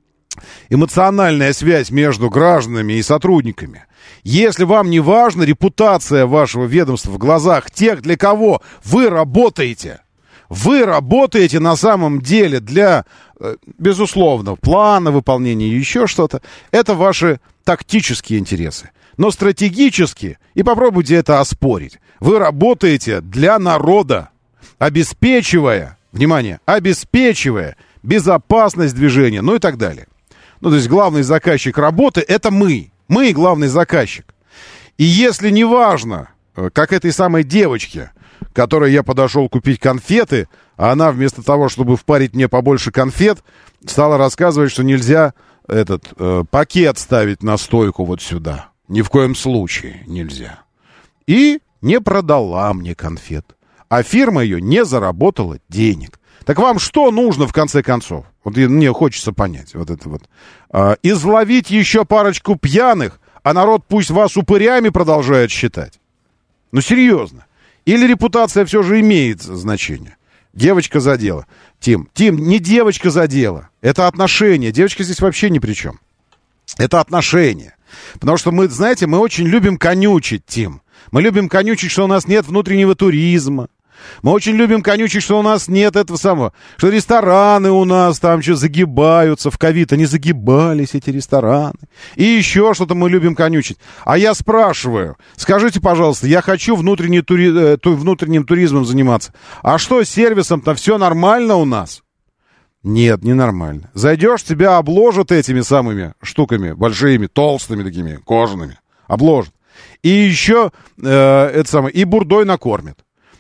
эмоциональная связь между гражданами и сотрудниками, если вам не важна репутация вашего ведомства в глазах тех, для кого вы работаете, вы работаете на самом деле для, безусловно, плана выполнения, еще что-то, это ваши тактические интересы. Но стратегически, и попробуйте это оспорить, вы работаете для народа, обеспечивая, внимание, обеспечивая безопасность движения, ну и так далее. Ну, то есть главный заказчик работы — это мы. Мы главный заказчик. И если не важно, как этой самой девочке, которой я подошел купить конфеты, а она вместо того, чтобы впарить мне побольше конфет, стала рассказывать, что нельзя этот э, пакет ставить на стойку вот сюда. Ни в коем случае нельзя. И не продала мне конфет. А фирма ее не заработала денег. Так вам что нужно, в конце концов? Вот мне хочется понять вот это вот. А, изловить еще парочку пьяных, а народ пусть вас упырями продолжает считать. Ну, серьезно. Или репутация все же имеет значение? Девочка задела. Тим, Тим, не девочка задела. Это отношения. Девочка здесь вообще ни при чем. Это отношения. Потому что мы, знаете, мы очень любим конючить, Тим. Мы любим конючить, что у нас нет внутреннего туризма. Мы очень любим конючить, что у нас нет этого самого, что рестораны у нас там что загибаются в ковид, они загибались, эти рестораны. И еще что-то мы любим конючить. А я спрашиваю, скажите, пожалуйста, я хочу внутренний тури... внутренним туризмом заниматься. А что с сервисом-то, все нормально у нас? Нет, не нормально. Зайдешь, тебя обложат этими самыми штуками, большими, толстыми такими, кожаными. Обложат. И еще, э, это самое, и бурдой накормят.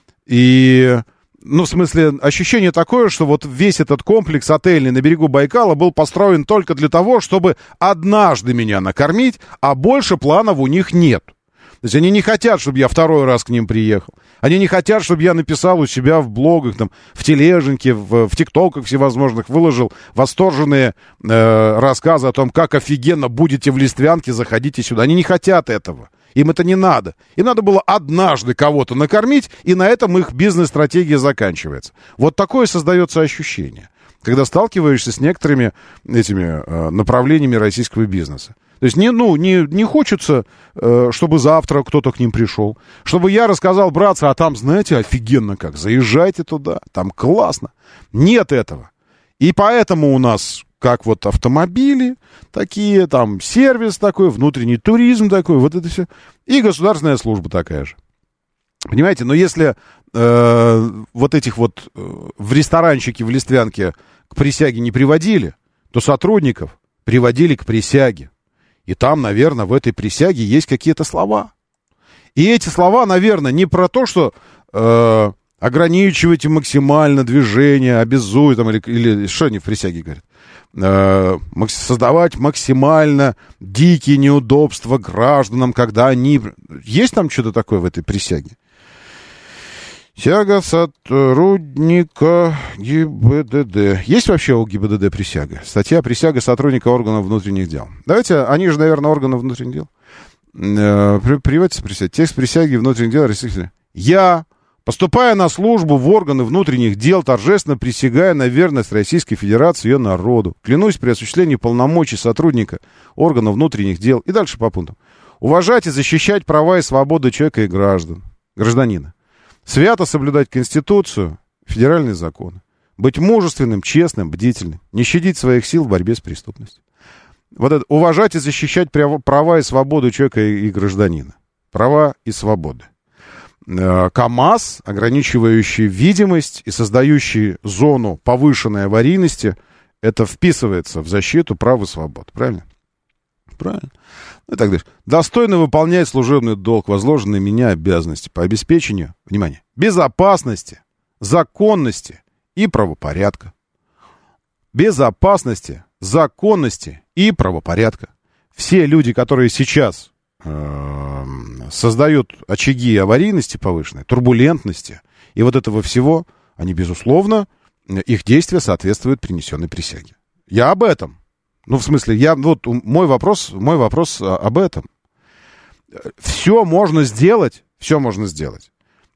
И, ну, в смысле, ощущение такое, что вот весь этот комплекс отельный на берегу Байкала был построен только для того, чтобы однажды меня накормить, а больше планов у них нет. То есть они не хотят, чтобы я второй раз к ним приехал. Они не хотят, чтобы я написал у себя в блогах, там, в тележеньке, в, в тиктоках всевозможных, выложил восторженные э, рассказы о том, как офигенно будете в Листвянке, заходите сюда. Они не хотят этого. Им это не надо. Им надо было однажды кого-то накормить, и на этом их бизнес-стратегия заканчивается. Вот такое создается ощущение, когда сталкиваешься с некоторыми этими э, направлениями российского бизнеса. То есть не, ну, не, не хочется, э, чтобы завтра кто-то к ним пришел. Чтобы я рассказал, братцы, а там, знаете, офигенно как, заезжайте туда, там классно. Нет этого. И поэтому у нас... как вот автомобили такие, там сервис такой, внутренний туризм такой, вот это все. И государственная служба такая же. Понимаете, но если э, вот этих вот э, в ресторанчике в Листвянке к присяге не приводили, то сотрудников приводили к присяге. И там, наверное, в этой присяге есть какие-то слова. И эти слова, наверное, не про то, что... Э, ограничивайте максимально движение, обязуют, там, или, или что они в присяге говорят? Э, создавать максимально дикие неудобства гражданам, когда они... Есть там что-то такое в этой присяге? Присяга сотрудника ГИБДД. Есть вообще у ГИБДД присяга? Статья «Присяга сотрудника органов внутренних дел». Давайте, они же, наверное, органы внутренних дел. Э, приводится присяга. Текст присяги внутренних дел Российской. Я... поступая на службу в органы внутренних дел, торжественно присягая на верность Российской Федерации и ее народу. Клянусь при осуществлении полномочий сотрудника органов внутренних дел. И дальше по пунктам. Уважать и защищать права и свободы человека и граждан, гражданина. Свято соблюдать Конституцию, федеральные законы. Быть мужественным, честным, бдительным. Не щадить своих сил в борьбе с преступностью. Вот это. Уважать и защищать права и свободы человека и гражданина. Права и свободы. КАМАЗ, ограничивающий видимость и создающий зону повышенной аварийности, это вписывается в защиту прав и свобод. Правильно? Правильно. И так дальше. Достойно выполнять служебный долг, возложенные на меня обязанности по обеспечению, внимание, безопасности, законности и правопорядка. Безопасности, законности и правопорядка. Все люди, которые сейчас... создают очаги аварийности повышенной, турбулентности и вот этого всего, они, безусловно, их действия соответствуют принесенной присяге. Я об этом. Ну, в смысле, я, вот мой вопрос, мой вопрос об этом. Все можно сделать, все можно сделать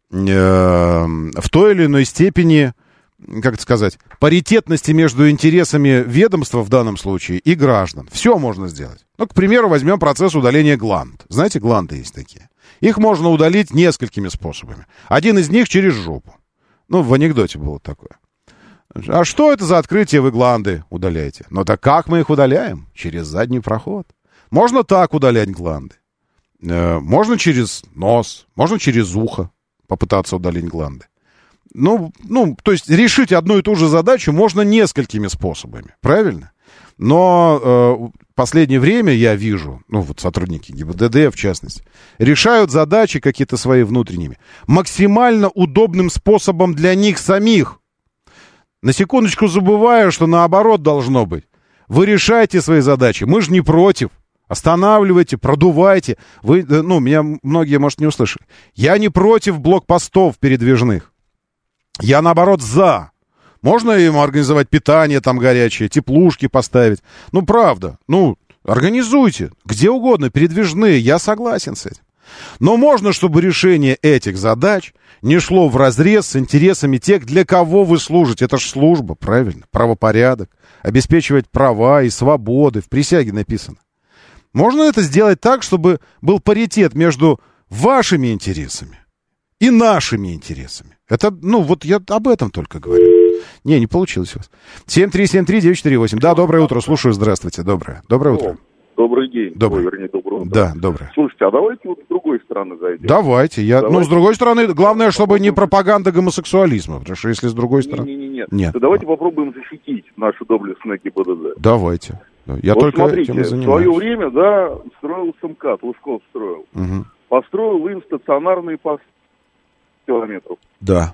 э, в той или иной степени, как это сказать, паритетности между интересами ведомства в данном случае и граждан. Все можно сделать. Ну, к примеру, возьмем процесс удаления гланд. Знаете, гланды есть такие. Их можно удалить несколькими способами. Один из них через жопу. Ну, в анекдоте было такое. А что это за открытие вы гланды удаляете? Ну, так как мы их удаляем? Через задний проход. Можно так удалять гланды. Э, можно через нос, можно через ухо попытаться удалить гланды. Ну, ну, то есть решить одну и ту же задачу можно несколькими способами, правильно? Но э, в последнее время я вижу, ну вот сотрудники ГИБДД в частности, решают задачи какие-то свои внутренними максимально удобным способом для них самих. На секундочку забываю, что наоборот должно быть. Вы решаете свои задачи, мы же не против. Останавливайте, продувайте. Вы, ну, меня многие, может, не услышали. Я не против блокпостов передвижных. Я, наоборот, за. Можно им организовать питание там горячее, теплушки поставить. Ну, правда, ну, организуйте. Где угодно, передвижные, я согласен с этим. Но можно, чтобы решение этих задач не шло вразрез с интересами тех, для кого вы служите. Это же служба, правильно, правопорядок, обеспечивать права и свободы, в присяге написано. Можно это сделать так, чтобы был паритет между вашими интересами и нашими интересами. Это, ну, вот я об этом только говорю. Не, не получилось у вас. семь три семь три девять четыре восемь. Да, доброе утро, слушаю, здравствуйте, доброе. Доброе утро. Добрый день. Добрый. Ой, вернее, доброе утро. Да, доброе. Слушайте, а давайте вот с другой стороны зайдем. Давайте. Я... Давайте. Ну, с другой стороны, главное, чтобы не пропаганда гомосексуализма, потому что если с другой стороны... Не-не-не, нет. То давайте попробуем защитить нашу доблестную ГИБДД. Давайте. Я вот только смотрите, этим и в занимаюсь. свое время, да, строился МКАД, Лужков строил. Угу. Построил им стационарные посты километров. Да.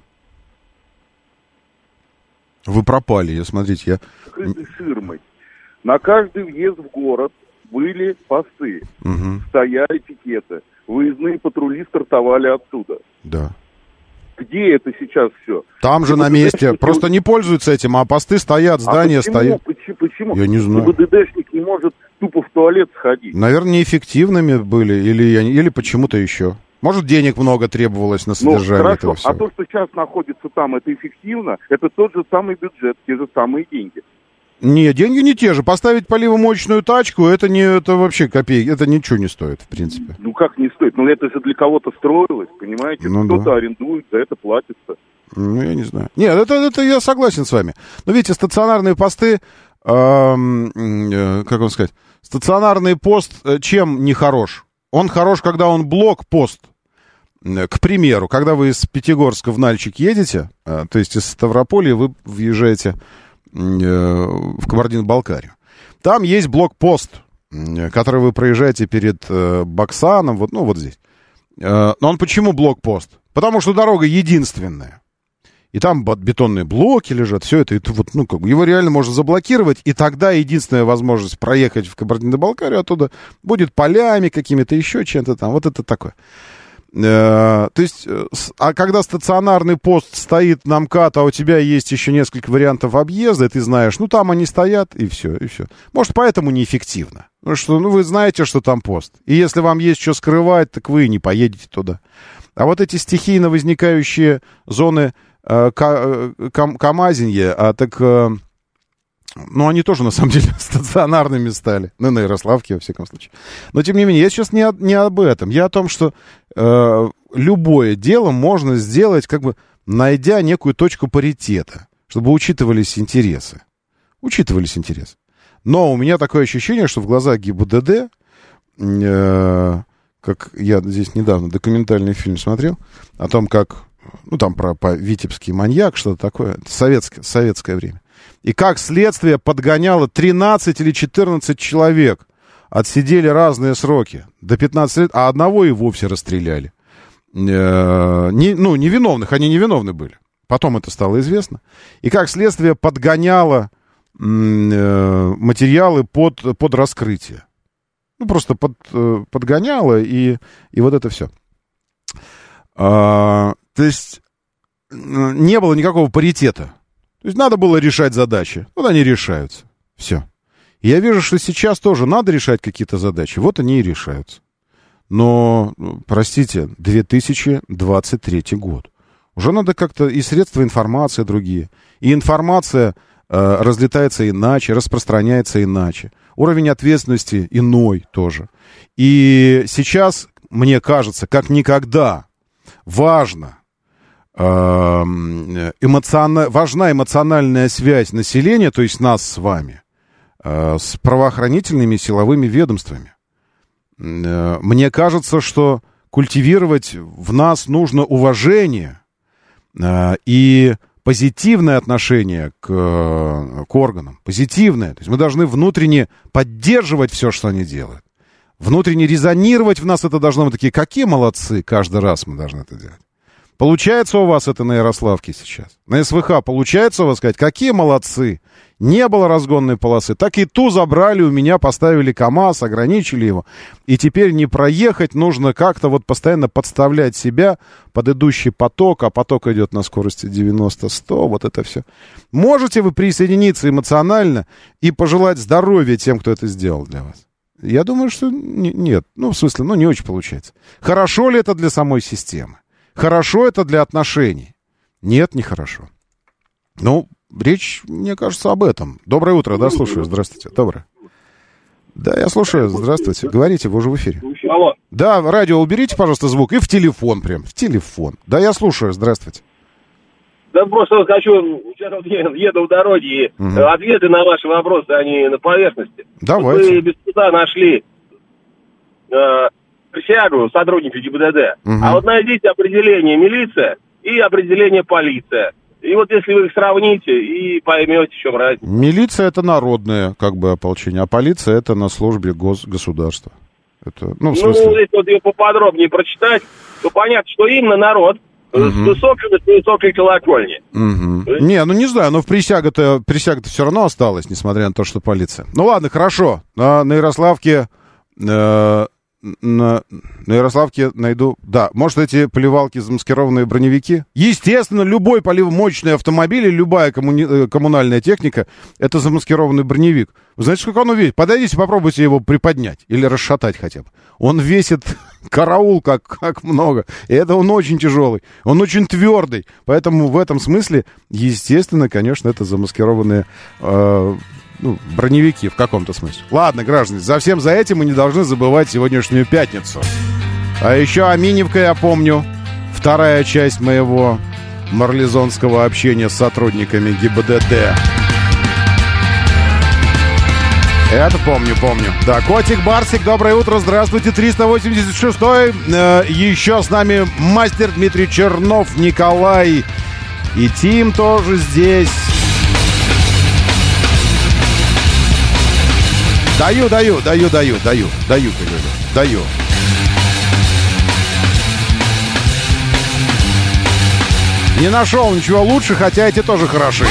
Вы пропали, я, смотрите, я... С ширмой. На каждый въезд в город были посты, угу. стояли пикеты, выездные патрули стартовали оттуда. Да. Где это сейчас все? Там же ГИБДД на месте. не... Просто не пользуются этим, а посты стоят, здания а почему? стоят. Почему? Почему? Я не знаю. ГИБДДшник не может тупо в туалет сходить. Наверное, неэффективными были, или, или почему-то еще. Может, денег много требовалось на содержание ну, этого всего. А то, что сейчас находится там, это эффективно, это тот же самый бюджет, те же самые деньги. Не, деньги не те же. Поставить поливомоечную тачку, это не, это вообще копейки, это ничего не стоит, в принципе. Ну, как не стоит? Ну, это же для кого-то строилось, понимаете? Ну, кто-то да. арендует, за это платится. Ну, я не знаю. Нет, это, это я согласен с вами. Но видите, стационарные посты, э, э, как вам сказать, стационарный пост э, чем не хорош? Он хорош, когда он блок-пост. К примеру, когда вы из Пятигорска в Нальчик едете, э, то есть из Ставрополья вы въезжаете в Кабардино-Балкарию. Там есть блокпост, который вы проезжаете перед э, Баксаном, вот, ну, вот здесь. Э, но он почему блокпост? Потому что дорога единственная. И там бетонные блоки лежат, все это, это вот, ну, как бы, его реально можно заблокировать, и тогда единственная возможность проехать в Кабардино-Балкарию оттуда будет полями какими-то, еще чем-то там, вот это такое. То есть, а когда стационарный пост стоит на МКАД, а у тебя есть еще несколько вариантов объезда, и ты знаешь, ну, там они стоят, и все, и все. Может, поэтому неэффективно. Потому что, ну, вы знаете, что там пост. И если вам есть что скрывать, так вы не поедете туда. А вот эти стихийно возникающие зоны э, ка- кам- камазинья, а так... Э, ну, они тоже, на самом деле, стационарными стали. Ну, на Ярославке, во всяком случае. Но, тем не менее, я сейчас не, о, не об этом. Я о том, что э, любое дело можно сделать, как бы, найдя некую точку паритета, чтобы учитывались интересы. Учитывались интересы. Но у меня такое ощущение, что в глазах ГИБДД, э, как я здесь недавно документальный фильм смотрел, о том, как, ну, там, про, про витебский маньяк, что-то такое, советское, советское время. И как следствие подгоняло тринадцать или четырнадцать человек. Отсидели разные сроки. До пятнадцати лет, а одного и вовсе расстреляли. Э, не, ну, невиновных, они невиновны были. Потом это стало известно. И как следствие подгоняло э, материалы под, под раскрытие. Ну, просто под, э, подгоняло, и, и вот это все. А, то есть не было никакого паритета. То есть надо было решать задачи. Вот они решаются. Все. И я вижу, что сейчас тоже надо решать какие-то задачи. Вот они и решаются. Но, простите, две тысячи двадцать третий год. Уже надо как-то и средства информации другие. И информация э, разлетается иначе, распространяется иначе. Уровень ответственности иной тоже. И сейчас, мне кажется, как никогда важно... Эмоциона... важна эмоциональная связь населения, то есть нас с вами, с правоохранительными и силовыми ведомствами. Мне кажется, что культивировать в нас нужно уважение и позитивное отношение к, к органам. Позитивное. То есть мы должны внутренне поддерживать все, что они делают. Внутренне резонировать в нас это должно быть такие, какие молодцы, каждый раз мы должны это делать. Получается у вас это на Ярославке сейчас? На СВХ получается у вас сказать, какие молодцы? Не было разгонной полосы. Так и ту забрали у меня, поставили КАМАЗ, ограничили его. И теперь не проехать, нужно как-то вот постоянно подставлять себя под идущий поток, а поток идет на скорости девяносто-сто, вот это все. Можете вы присоединиться эмоционально и пожелать здоровья тем, кто это сделал для вас? Я думаю, что не, нет. Ну, в смысле, ну, не очень получается. Хорошо ли это для самой системы? Хорошо это для отношений? Нет, нехорошо. Ну, речь, мне кажется, об этом. Доброе утро, да, слушаю. Здравствуйте. Доброе. Да, я слушаю. Здравствуйте. Говорите, вы уже в эфире. Алло. Да, радио уберите, пожалуйста, звук. И в телефон прям, в телефон. Да, я слушаю. Здравствуйте. Да просто хочу, сейчас вот еду в дороге, и угу. ответы на ваши вопросы, они на поверхности. Давайте. Вы без труда нашли э, присягу сотрудника ГИБДД. Угу. А вот найдите определение милиция и определение полиция. И вот если вы их сравните, и поймете, в чем разница. Милиция — это народное, как бы, ополчение, а полиция — это на службе гос- государства. Это, ну, в смысле... Ну, если вот ее поподробнее прочитать, то понятно, что именно народ угу. с высокой, с высокой колокольни. Угу. Есть... Не, ну не знаю, но в присяга-то, присяга-то все равно осталась, несмотря на то, что полиция. Ну ладно, хорошо. На, на Ярославке... Э- На, на Ярославке найду... Да, может, эти поливалки замаскированные броневики? Естественно, любой поливомочный автомобиль и любая коммуни... коммунальная техника — это замаскированный броневик. Вы знаете, сколько он весит? Подойдите, попробуйте его приподнять или расшатать хотя бы. Он весит караул как, как много. И это он очень тяжелый. Он очень твердый. Поэтому в этом смысле, естественно, конечно, это замаскированные... Э... Ну, броневики в каком-то смысле. Ладно, граждане, за всем за этим мы не должны забывать сегодняшнюю пятницу. А еще Аминевка, я помню, вторая часть моего марлезонского общения с сотрудниками ГИБДД. Это помню, помню. Да, Котик Барсик, доброе утро, здравствуйте, триста восемьдесят шестой. Э, еще с нами мастер Дмитрий Чернов, Николай и Тим тоже здесь. Даю, даю, даю, даю, даю, даю, даю, даю. Не нашел ничего лучше, хотя эти тоже хороши.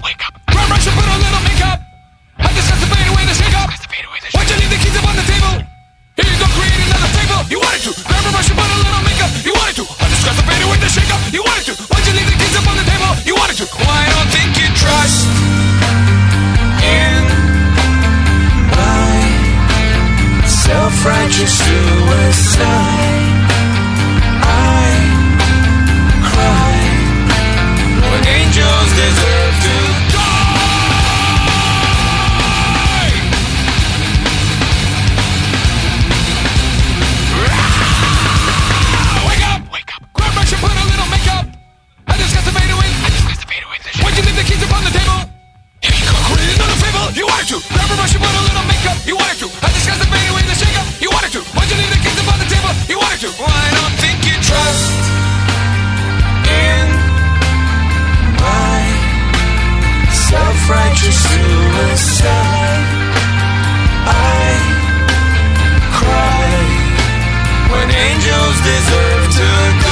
Self-righteous suicide. I cry when angels deserve to die. Wake up, wake up. Grab brush and put a little makeup. I just got to fade away. I just got to fade away. Why'd you leave the keys upon the table? If you could create another fable, you wanted to. Grab a brush and put a little makeup. You wanted to. I just got to fade away. You wanted to. Why'd you leave the keys upon the table? You wanted to. Well, I don't think you trust in my self-righteous suicide. I cry when angels deserve to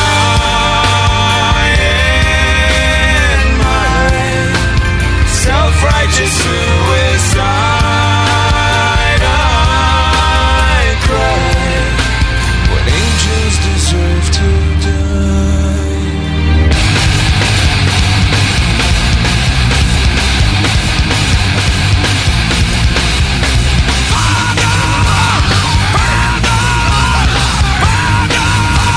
die. In my self-righteous suicide. Deserve to die. Father, Father, Father,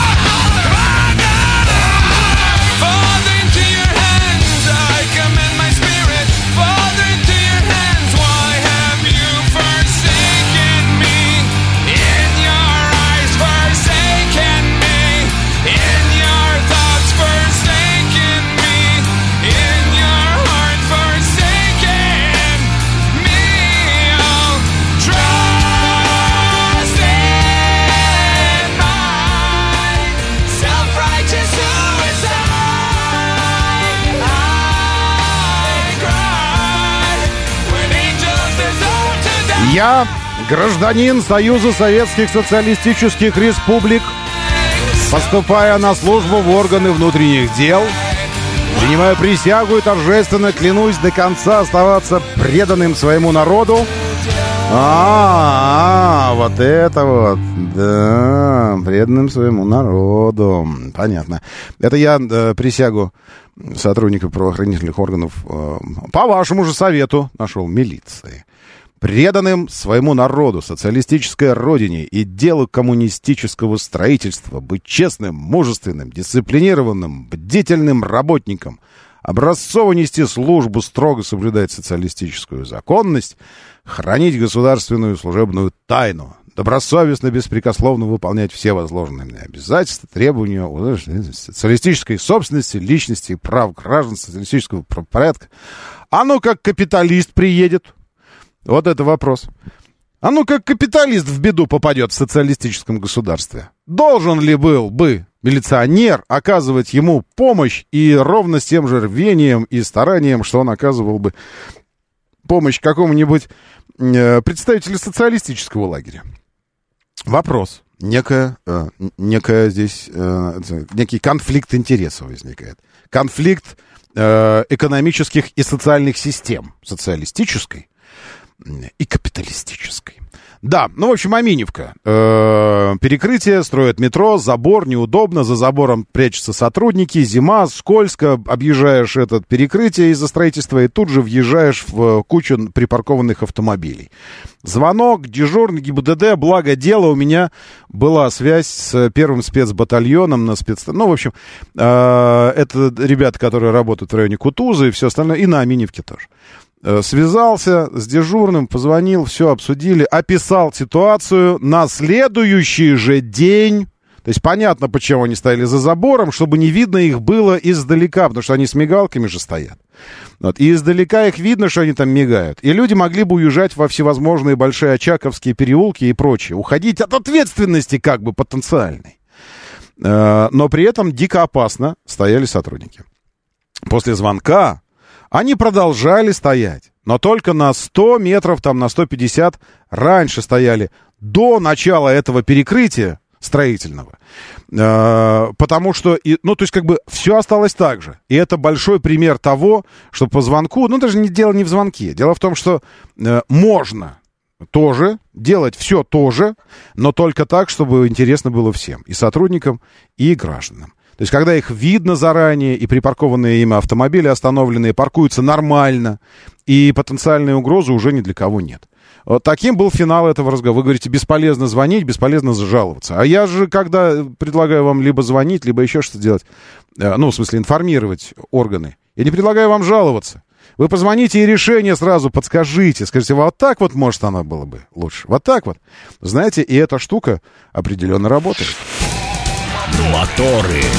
Father, Father, into your hands I commend my spirit. Father, into your hands, why have you forsaken me? In your eyes, forsaken me. In your thoughts, forsaken me. In your heart, forsaken me. Oh, trust in my self-righteous suicide. I cry when angels deserve to die. Я гражданин Союза Советских Социалистических Республик поступая на службу в органы внутренних дел, принимаю присягу и торжественно клянусь до конца оставаться преданным своему народу. А, -а, -а вот это вот, да, преданным своему народу. Понятно. Это я э, присягу сотрудников правоохранительных органов э, по вашему же совету нашел, милиции. Преданным своему народу, социалистической родине и делу коммунистического строительства, быть честным, мужественным, дисциплинированным, бдительным работником, образцово нести службу, строго соблюдать социалистическую законность, хранить государственную служебную тайну, добросовестно, беспрекословно выполнять все возложенные мне обязательства, требования социалистической собственности, личности и прав граждан, социалистического порядка. А ну как капиталист приедет? Вот это вопрос. А ну как капиталист в беду попадет в социалистическом государстве? Должен ли был бы милиционер оказывать ему помощь и ровно с тем же рвением и старанием, что он оказывал бы помощь какому-нибудь э, представителю социалистического лагеря? Вопрос. Некая, э, некая здесь, э, некий конфликт интересов возникает. Конфликт э, экономических и социальных систем. Социалистической и капиталистической. Да, ну, в общем, Аминевка. Э-э, перекрытие, строят метро, забор, неудобно, за забором прячутся сотрудники, зима, скользко, объезжаешь это перекрытие из-за строительства и тут же въезжаешь в кучу припаркованных автомобилей. Звонок, дежурный ГИБДД, благо дело, у меня была связь с первым спецбатальоном на спец... Ну, в общем, э-э, это ребята, которые работают в районе Кутузы и все остальное, и на Аминевке тоже. Связался с дежурным, позвонил, все обсудили, описал ситуацию на следующий же день. То есть понятно, почему они стояли за забором, чтобы не видно их было издалека, потому что они с мигалками же стоят. Вот. И издалека их видно, что они там мигают. И люди могли бы уезжать во всевозможные большие очаковские переулки и прочее. Уходить от ответственности как бы потенциальной. Но при этом дико опасно стояли сотрудники. После звонка они продолжали стоять, но только на сто метров, там на сто пятьдесят раньше стояли, до начала этого перекрытия строительного. Э, потому что, и, ну, то есть, как бы, все осталось так же. И это большой пример того, что по звонку, ну, даже не, дело не в звонке. Дело в том, что э, можно тоже делать все то же, но только так, чтобы интересно было всем. И сотрудникам, и гражданам. То есть, когда их видно заранее, и припаркованные ими автомобили остановленные паркуются нормально, и потенциальной угрозы уже ни для кого нет. Вот таким был финал этого разговора. Вы говорите, бесполезно звонить, бесполезно жаловаться. А я же, когда предлагаю вам либо звонить, либо еще что-то делать, ну, в смысле, информировать органы, я не предлагаю вам жаловаться. Вы позвоните и решение сразу подскажите. Скажите, вот так вот, может, оно было бы лучше. Вот так вот. Знаете, и эта штука определенно работает. Моторы.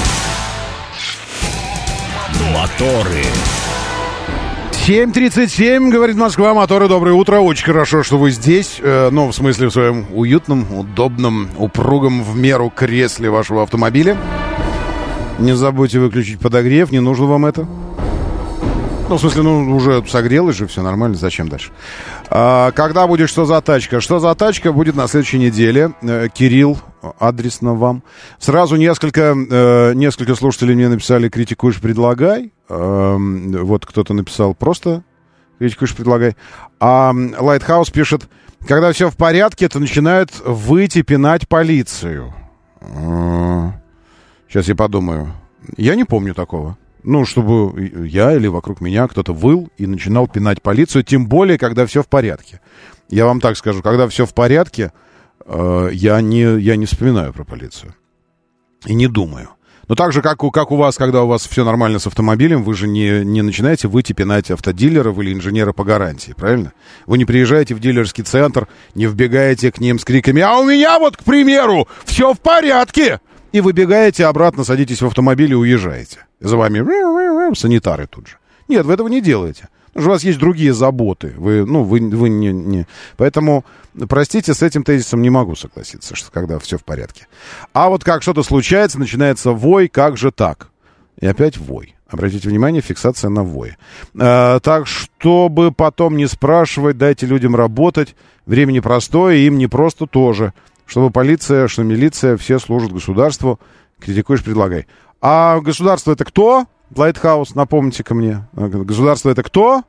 Моторы. семь тридцать семь, говорит Москва, моторы, доброе утро. Очень хорошо, что вы здесь. Э, ну, в смысле, в своем уютном, удобном, упругом в меру кресле вашего автомобиля. Не забудьте выключить подогрев, не нужно вам это. Ну, в смысле, ну, уже согрелось же, все нормально, зачем дальше? А, когда будет «Что за тачка»? «Что за тачка» будет на следующей неделе. Э, Кирилл, адресно вам. Сразу несколько, э, несколько слушателей мне написали «Критикуешь, предлагай». Э, вот кто-то написал просто «Критикуешь, предлагай». А Лайтхаус пишет, когда все в порядке, то начинают выйти пинать полицию. Э, сейчас я подумаю. Я не помню такого. Ну, чтобы я или вокруг меня кто-то выл и начинал пинать полицию, тем более, когда все в порядке. Я вам так скажу, когда все в порядке, э, я, не, я не вспоминаю про полицию. И не думаю. Но так же, как у, как у вас, когда у вас все нормально с автомобилем, вы же не, не начинаете выйти пинать автодилеров или инженера по гарантии, правильно? Вы не приезжаете в дилерский центр, не вбегаете к ним с криками «А у меня вот, к примеру, все в порядке!» И выбегаете обратно, садитесь в автомобиль и уезжаете. За вами санитары тут же. Нет, вы этого не делаете. Потому что у вас есть другие заботы. Вы, ну, вы, вы не, не... Поэтому, простите, с этим тезисом не могу согласиться, что когда все в порядке. А вот как что-то случается, начинается вой, как же так? И опять вой. Обратите внимание, фиксация на вое. А, так, чтобы потом не спрашивать, дайте людям работать. Время непростое, им не просто тоже. Чтобы полиция, что милиция, все служат государству, Критикуешь, предлагай. А государство это кто? Лайтхаус, напомните-ка мне. Государство это кто?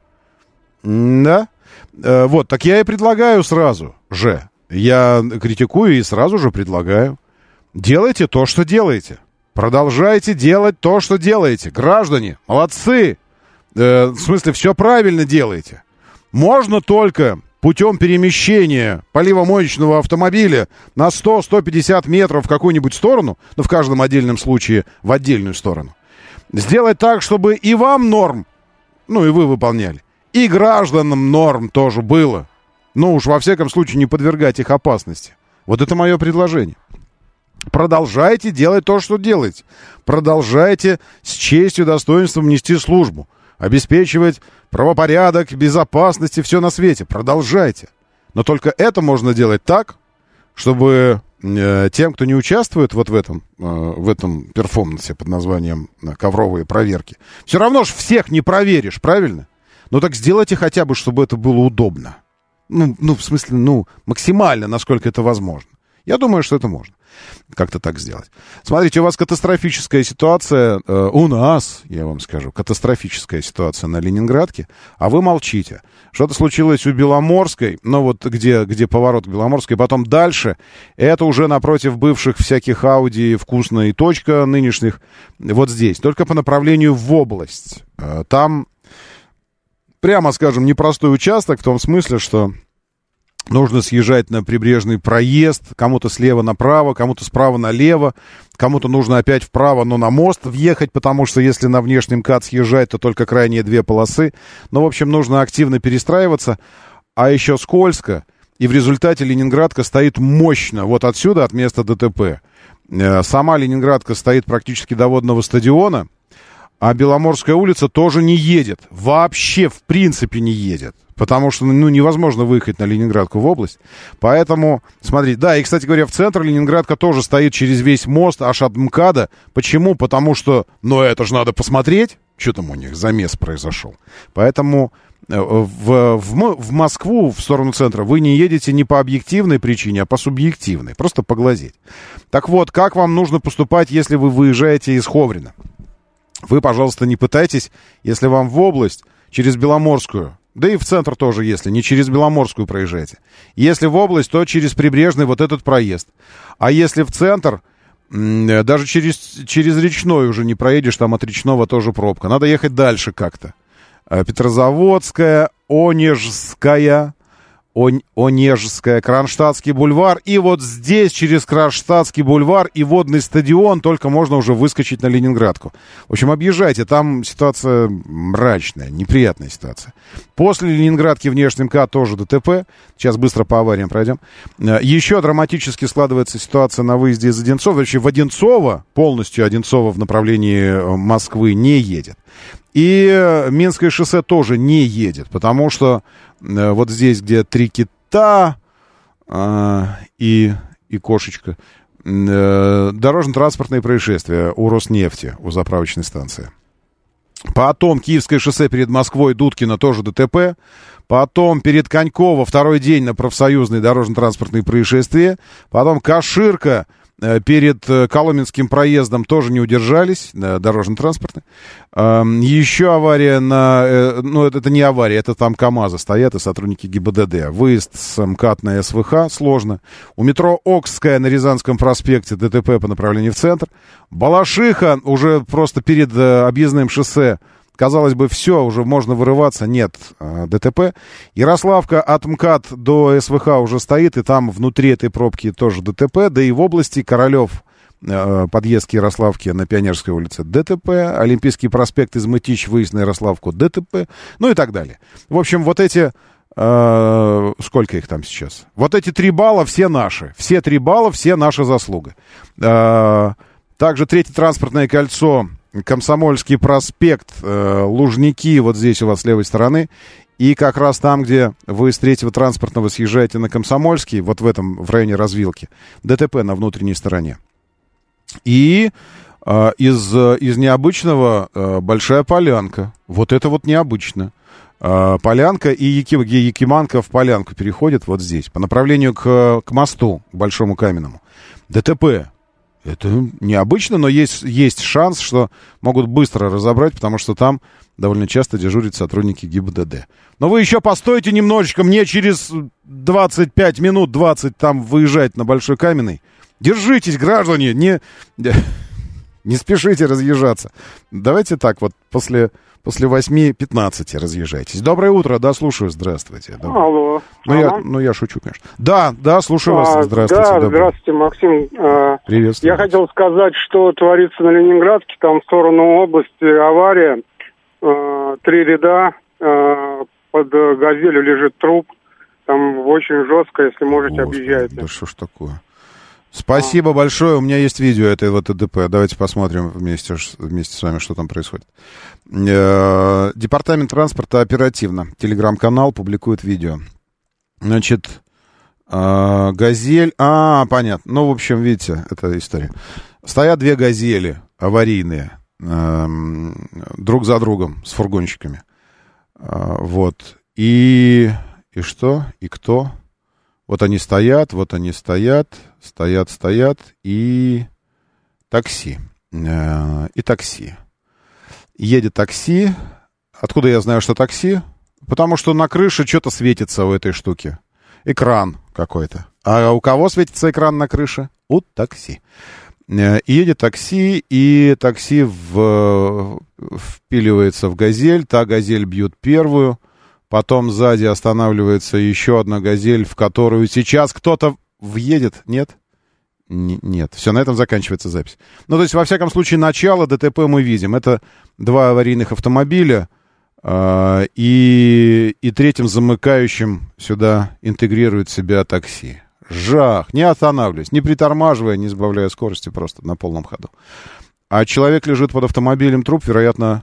Да? Вот, так я и предлагаю сразу же. Я критикую и сразу же предлагаю. Делайте то, что делаете. Продолжайте делать то, что делаете. Граждане, молодцы. Э, в смысле, все правильно делаете. Можно только путем перемещения поливомоечного автомобиля на сто - сто пятьдесят метров в какую-нибудь сторону, ну, в каждом отдельном случае в отдельную сторону, сделать так, чтобы и вам норм, ну, и вы выполняли, и гражданам норм тоже было. Ну, уж во всяком случае не подвергать их опасности. Вот это мое предложение. Продолжайте делать то, что делаете. Продолжайте с честью и достоинством нести службу. Обеспечивать правопорядок, безопасность и все на свете. Продолжайте. Но только это можно делать так, чтобы э, тем, кто не участвует вот в этом, э, в этом перформансе под названием «Ковровые проверки», все равно ж всех не проверишь, правильно? Ну так сделайте хотя бы, чтобы это было удобно. Ну, ну, в смысле, ну, максимально, насколько это возможно. Я думаю, что это можно как-то так сделать. Смотрите, у вас катастрофическая ситуация, э, у нас, я вам скажу, катастрофическая ситуация на Ленинградке, а вы молчите. Что-то случилось у Беломорской, ну вот где, где поворот к Беломорской, потом дальше, это уже напротив бывших всяких Ауди, вкусно и точка нынешних, вот здесь, только по направлению в область. Э, там, прямо скажем, непростой участок в том смысле, что нужно съезжать на прибрежный проезд, кому-то слева направо, кому-то справа налево, кому-то нужно опять вправо, но на мост въехать, потому что если на внешний МКАД съезжать, то только крайние две полосы. Ну, в общем, нужно активно перестраиваться, а еще скользко, и в результате Ленинградка стоит мощно, вот отсюда, от места ДТП. Сама Ленинградка стоит практически до водного стадиона, а Беломорская улица тоже не едет, вообще в принципе не едет. Потому что, ну, невозможно выехать на Ленинградку в область. Поэтому, смотрите, да, и, кстати говоря, в центр Ленинградка тоже стоит через весь мост, аж от МКАДа. Почему? Потому что, ну, это же надо посмотреть, что там у них замес произошел. Поэтому в, в, в Москву, в сторону центра, вы не едете не по объективной причине, а по субъективной. Просто поглазеть. Так вот, как вам нужно поступать, если вы выезжаете из Ховрина? Вы, пожалуйста, не пытайтесь, если вам в область, через Беломорскую, да и в центр тоже, если не через Беломорскую проезжаете. Если в область, то через прибрежный вот этот проезд. А если в центр, даже через, через речной уже не проедешь, там от речного тоже пробка. Надо ехать дальше как-то. Петрозаводская, Онежская, Он, Онежская, Кронштадтский бульвар. И вот здесь через Кронштадтский бульвар и водный стадион только можно уже выскочить на Ленинградку. В общем, объезжайте, там ситуация мрачная, неприятная ситуация. После Ленинградки внешний МКАД тоже ДТП. Сейчас быстро по авариям пройдем. Еще драматически складывается ситуация на выезде из Одинцова. Вообще в Одинцово, полностью Одинцово в направлении Москвы не едет. И Минское шоссе тоже не едет, потому что э, вот здесь, где три кита э, и, и кошечка, э, дорожно-транспортные происшествия у Роснефти, у заправочной станции. Потом Киевское шоссе перед Москвой, Дудкино, тоже ДТП. Потом перед Коньково второй день на профсоюзные дорожно-транспортные происшествия. Потом Каширка перед Коломенским проездом тоже не удержались, дорожно-транспортные. Еще авария на... Ну, это не авария, это там КАМАЗы стоят и сотрудники ГИБДД. Выезд с МКАД на СВХ сложно. У метро Окская на Рязанском проспекте ДТП по направлению в центр. Балашиха уже просто перед объездным шоссе. Казалось бы, все, уже можно вырываться. Нет, ДТП. Ярославка от МКАД до СВХ уже стоит, и там внутри этой пробки тоже ДТП. Да и в области Королев, подъезд к Ярославке на Пионерской улице ДТП. Олимпийский проспект Измытищ, выезд на Ярославку ДТП. Ну и так далее. В общем, вот эти... Э, сколько их там сейчас? Вот эти три балла все наши. Все три балла, все наша заслуга. Э, также третье транспортное кольцо... Комсомольский проспект, э, Лужники, вот здесь у вас с левой стороны. И как раз там, где вы с третьего транспортного съезжаете на Комсомольский, вот в этом, в районе развилки, ДТП на внутренней стороне. И э, из, из необычного э, Большая Полянка. Вот это вот необычно. Э, Полянка и Яки, Якиманка в Полянку переходит вот здесь, по направлению к, к мосту, к Большому Каменному. ДТП. Это необычно, но есть, есть шанс, что могут быстро разобрать, потому что там довольно часто дежурят сотрудники ГИБДД. Но вы еще постойте немножечко, мне через двадцать пять минут, двадцать там выезжать на Большой Каменный. Держитесь, граждане, не, не спешите разъезжаться. Давайте так, вот после, после восьми пятнадцати разъезжайтесь. Доброе утро, да, слушаю, здравствуйте. Доброе. Алло. Ну я, ну, я шучу, конечно. Да, да, слушаю вас, а, здравствуйте. Да, доброе. здравствуйте, Максим. Приветствую. Я хотел сказать, что творится на Ленинградке, там в сторону области авария. Три ряда, под «Газелью» лежит труп. Там очень жестко, если можете, Господи, объезжайте. Да что ж такое? Спасибо а. большое. У меня есть видео этого ТДП. Давайте посмотрим вместе, вместе с вами, что там происходит. Департамент транспорта оперативно. Телеграм-канал публикует видео. Значит, «Газель». А, понятно. Ну, в общем, видите, это история. Стоят две «Газели» аварийные. Друг за другом, с фургончиками. Вот. И, и что? И кто? Вот они стоят, вот они стоят, стоят, стоят, и такси. И такси. Едет такси. Откуда я знаю, что такси? Потому что на крыше что-то светится у этой штуки. Экран какой-то. А у кого светится экран на крыше? У такси. И едет такси, и такси в, впиливается в «Газель», та «Газель» бьет первую, потом сзади останавливается еще одна «Газель», в которую сейчас кто-то въедет, нет? Н- нет, все, на этом заканчивается запись. Ну, то есть, во всяком случае, начало ДТП мы видим. Это два аварийных автомобиля, э, и, и третьим замыкающим сюда интегрирует себя такси. Жах, не останавливаясь, не притормаживая, не сбавляя скорости, просто на полном ходу. А человек лежит под автомобилем, труп, вероятно,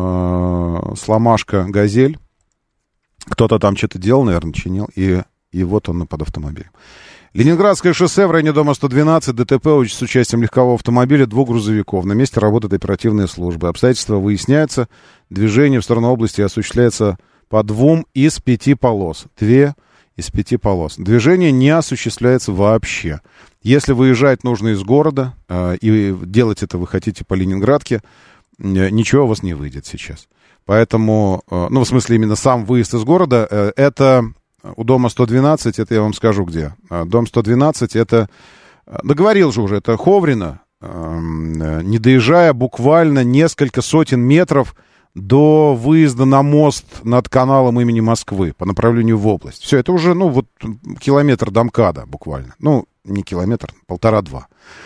э, сломашка «Газель». Кто-то там что-то делал, наверное, чинил, и, и вот он под автомобилем. Ленинградское шоссе в районе дома сто двенадцать, ДТП с участием легкового автомобиля, двух грузовиков. На месте работают оперативные службы. Обстоятельства выясняются. Движение в сторону области осуществляется по двум из пяти полос. Две из пяти полос. Движение не осуществляется вообще. Если выезжать нужно из города, э, и делать это вы хотите по Ленинградке, э, ничего у вас не выйдет сейчас. Поэтому, э, ну, в смысле, именно сам выезд из города, э, это у дома сто двенадцать, это я вам скажу где. Э, дом сто двенадцать, это, э, договорил же уже, это Ховрино, э, не доезжая буквально несколько сотен метров до выезда на мост над каналом имени Москвы по направлению в область. Все, это уже, ну, вот километр до МКАДа буквально. Ну, не километр, полтора-два.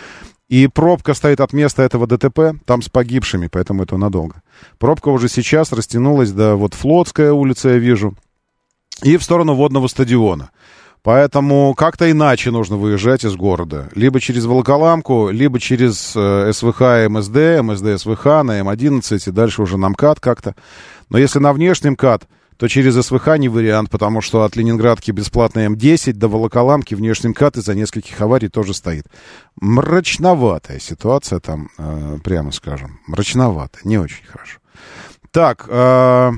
И пробка стоит от места этого ДТП, там с погибшими, поэтому это надолго. Пробка уже сейчас растянулась до вот Флотская улица, я вижу, и в сторону водного стадиона. Поэтому как-то иначе нужно выезжать из города. Либо через Волоколамку, либо через э, СВХ и МСД, МСД СВХ на М одиннадцать, и дальше уже на МКАД как-то. Но если на внешний МКАД, то через СВХ не вариант, потому что от Ленинградки бесплатно М десять до Волоколамки внешний МКАД из-за нескольких аварий тоже стоит. Мрачноватая ситуация там, э, прямо скажем. Мрачноватая, не очень хорошо. Так, э,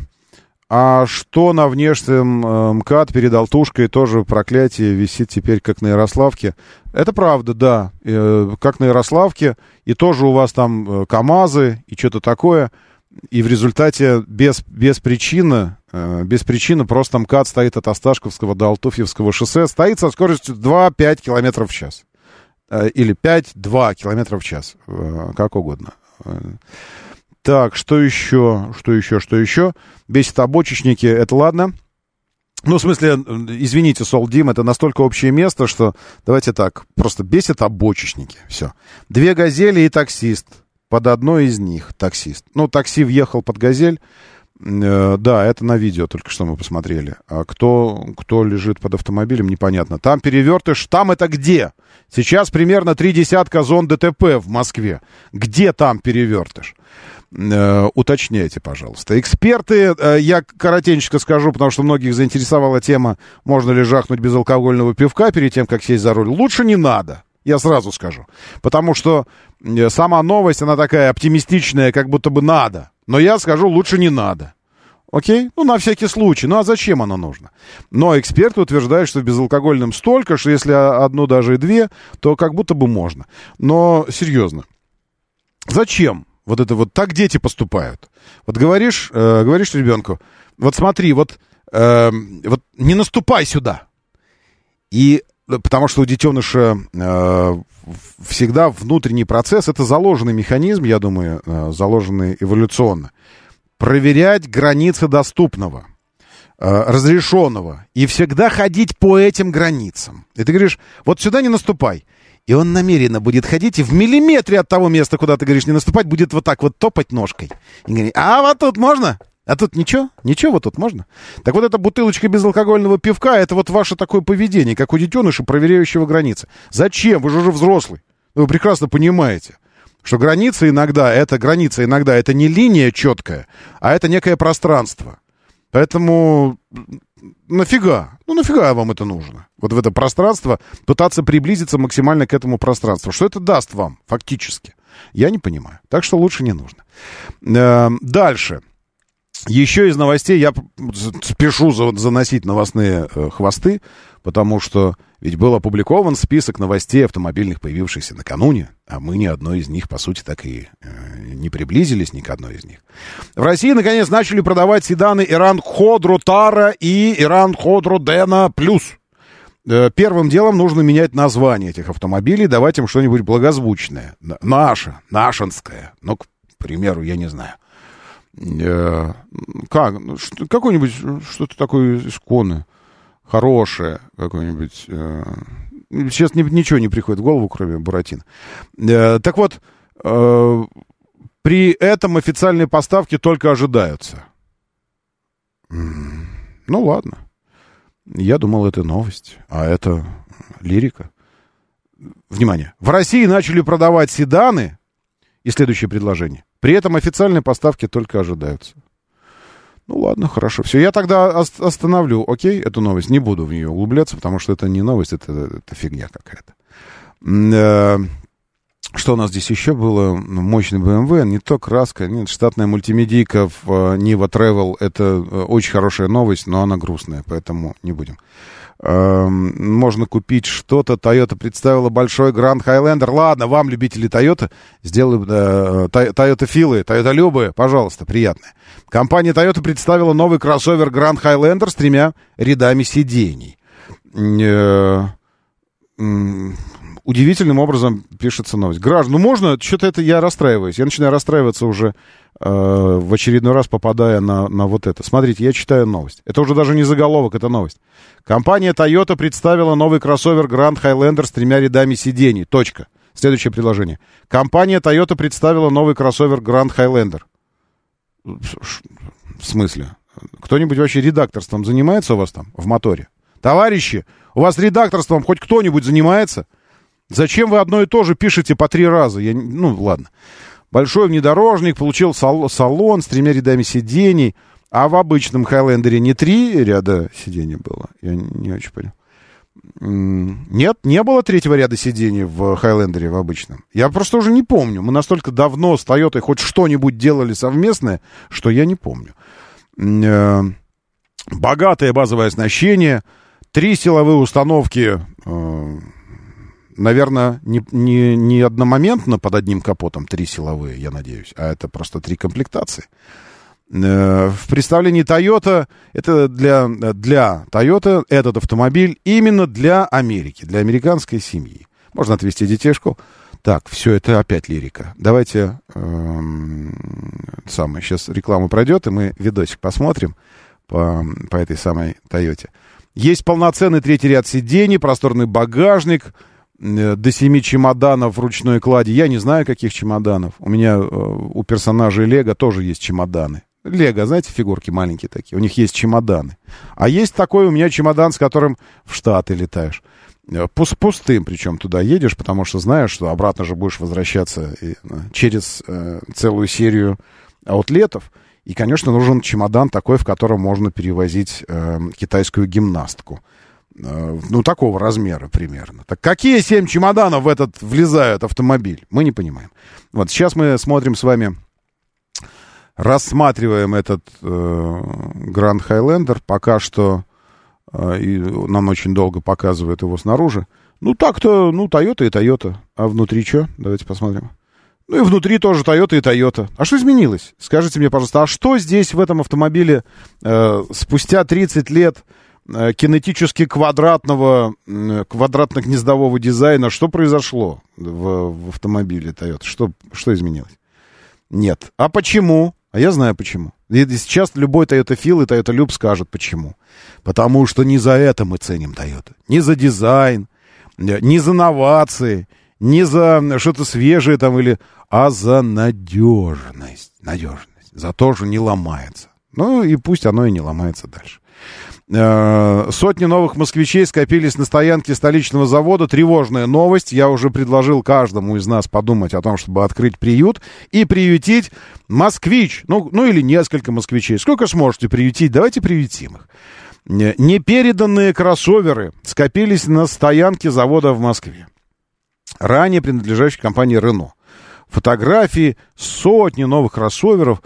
а что на внешнем э, МКАД перед Алтушкой тоже проклятие висит теперь как на Ярославке? Это правда, да, э, как на Ярославке, и тоже у вас там э, КАМАЗы и что-то такое, и в результате без, без причины, э, без причины просто МКАД стоит от Осташковского до Алтуфьевского шоссе, стоит со скоростью два-пять километров в час. Э, или пять-два километра в час, э, как угодно. Так, что еще, что еще, что еще? Бесит обочечники, это ладно. Ну, в смысле, извините, Солдим, это настолько общее место, что давайте так, просто бесит обочечники, все. Две «Газели» и таксист, под одной из них таксист. Ну, такси въехал под «Газель», э, да, это на видео только что мы посмотрели. А кто, кто лежит под автомобилем, непонятно. Там перевертыш, там это где? Сейчас примерно три десятка зон ДТП в Москве. Где там перевертыш? Э, уточняйте, пожалуйста. Эксперты, э, я коротенько скажу, потому что многих заинтересовала тема, можно ли жахнуть безалкогольного пивка перед тем, как сесть за руль. Лучше не надо, я сразу скажу. Потому что э, сама новость, она такая оптимистичная, как будто бы надо. Но я скажу, лучше не надо. Окей? Ну, на всякий случай. Ну, а зачем оно нужно? Но эксперты утверждают, что в безалкогольном столько, что если одну даже и две, то как будто бы можно. Но, серьезно, зачем? Вот это вот так дети поступают. Вот говоришь, э, говоришь ребенку, вот смотри, вот, э, вот не наступай сюда. И потому что у детеныша э, всегда внутренний процесс, это заложенный механизм, я думаю, э, заложенный эволюционно. Проверять границы доступного, э, разрешенного. И всегда ходить по этим границам. И ты говоришь, вот сюда не наступай. И он намеренно будет ходить, и в миллиметре от того места, куда ты говоришь не наступать, будет вот так вот топать ножкой. И говорит, а вот тут можно? А тут ничего? Ничего вот тут можно? Так вот эта бутылочка безалкогольного пивка, это вот ваше такое поведение, как у детеныша, проверяющего границы. Зачем? Вы же уже взрослый. Вы прекрасно понимаете, что граница иногда, это граница иногда, это не линия четкая, а это некое пространство. Поэтому нафига? Ну нафига вам это нужно? Вот в это пространство пытаться приблизиться максимально к этому пространству. Что это даст вам фактически? Я не понимаю. Так что лучше не нужно. Дальше. Еще из новостей я спешу заносить новостные э, хвосты, потому что ведь был опубликован список новостей автомобильных, появившихся накануне, а мы ни одной из них, по сути, так и э, не приблизились ни к одной из них. В России, наконец, начали продавать седаны Иран Ходро Тара и Иран Ходро Дена Плюс. Э, первым делом нужно менять название этих автомобилей, давать им что-нибудь благозвучное. Наше, нашинское. Ну, к примеру, я не знаю. Э, как? Какое-нибудь что-то такое исконное, хорошее, какое-нибудь. Э, сейчас ни, ничего не приходит в голову, кроме Буратино. Э, так вот, э, при этом официальные поставки только ожидаются. Ну ладно. Я думал, это новость, а это лирика. Внимание. В России начали продавать седаны. И следующее предложение. При этом официальные поставки только ожидаются. Ну ладно, хорошо. Все, я тогда остановлю, окей, эту новость. Не буду в нее углубляться, потому что это не новость, это, это фигня какая-то. Что у нас здесь еще было? Мощный бэ эм вэ, не то краска, нет, штатная мультимедийка в Niva Travel. Это очень хорошая новость, но она грустная, поэтому не будем. Можно купить что-то. Toyota представила большой Grand Highlander. Ладно, вам, любители Toyota, сделаю э, Toyota Филы, Toyota Любы, пожалуйста, приятное. Компания Toyota представила новый кроссовер Grand Highlander с тремя рядами сидений. Э, э, удивительным образом пишется новость. Граждан, ну можно, что-то это я расстраиваюсь. Я начинаю расстраиваться уже э, в очередной раз, попадая на, на вот это. Смотрите, я читаю новость. Это уже даже не заголовок, это новость. Компания Toyota представила новый кроссовер Grand Highlander с тремя рядами сидений. Точка. Следующее предложение. Компания Toyota представила новый кроссовер Grand Highlander. В смысле? Кто-нибудь вообще редакторством занимается у вас там в моторе? Товарищи, у вас редакторством хоть кто-нибудь занимается? Зачем вы одно и то же пишете по три раза? Я... Ну, ладно. Большой внедорожник, получил сал- салон с тремя рядами сидений. А в обычном Хайлендере не три ряда сидений было? Я не очень понял. Нет, не было третьего ряда сидений в Хайлендере в обычном. Я просто уже не помню. Мы настолько давно с Тойотой хоть что-нибудь делали совместное, что я не помню. Богатое базовое оснащение. Три силовые установки... Наверное, не, не, не одномоментно под одним капотом три силовые, я надеюсь, а это просто три комплектации. В представлении Toyota, это для, для Toyota этот автомобиль именно для Америки, для американской семьи. Можно отвезти детей в школу. Так, все, это опять лирика. Давайте эм, самое, сейчас реклама пройдет, и мы видосик посмотрим по, по этой самой Toyota. Есть полноценный третий ряд сидений, просторный багажник, до семи чемоданов в ручной клади. Я не знаю, каких чемоданов. У меня э, у персонажей Лего тоже есть чемоданы. Лего, знаете, фигурки маленькие такие. У них есть чемоданы. А есть такой у меня чемодан, с которым в Штаты летаешь. Пуст, пустым причем туда едешь, потому что знаешь, что обратно же будешь возвращаться и, через э, целую серию аутлетов. И, конечно, нужен чемодан такой, в котором можно перевозить э, китайскую гимнастку. Ну, такого размера примерно. Так какие семь чемоданов в этот влезают автомобиль? Мы не понимаем. Вот сейчас мы смотрим с вами рассматриваем этот Гранд Хайлендер. Пока что э, и нам очень долго показывают его снаружи. Ну, так-то, ну, Toyota и Toyota. А внутри что? Давайте посмотрим. Ну, и внутри тоже Toyota и Toyota. А что изменилось? Скажите мне, пожалуйста, а что здесь в этом автомобиле э, спустя тридцать лет э, кинетически квадратного, э, квадратно-гнездового дизайна, что произошло в, в автомобиле Toyota? Что, что изменилось? Нет. А почему? А я знаю почему. И сейчас любой Toyota Фил и Toyota Люб скажет почему. Потому что не за это мы ценим Toyota. Не за дизайн, не за новации, не за что-то свежее там или... а за надежность. Надежность. За то, что не ломается. Ну и пусть оно и не ломается дальше. Сотни новых москвичей скопились на стоянке столичного завода. Тревожная новость. Я уже предложил каждому из нас подумать о том, чтобы открыть приют и приютить москвич. Ну, ну или несколько москвичей. Сколько сможете приютить? Давайте приютим их. Непереданные кроссоверы скопились на стоянке завода в Москве, ранее принадлежащей компании Renault. Фотографии, сотни новых кроссоверов.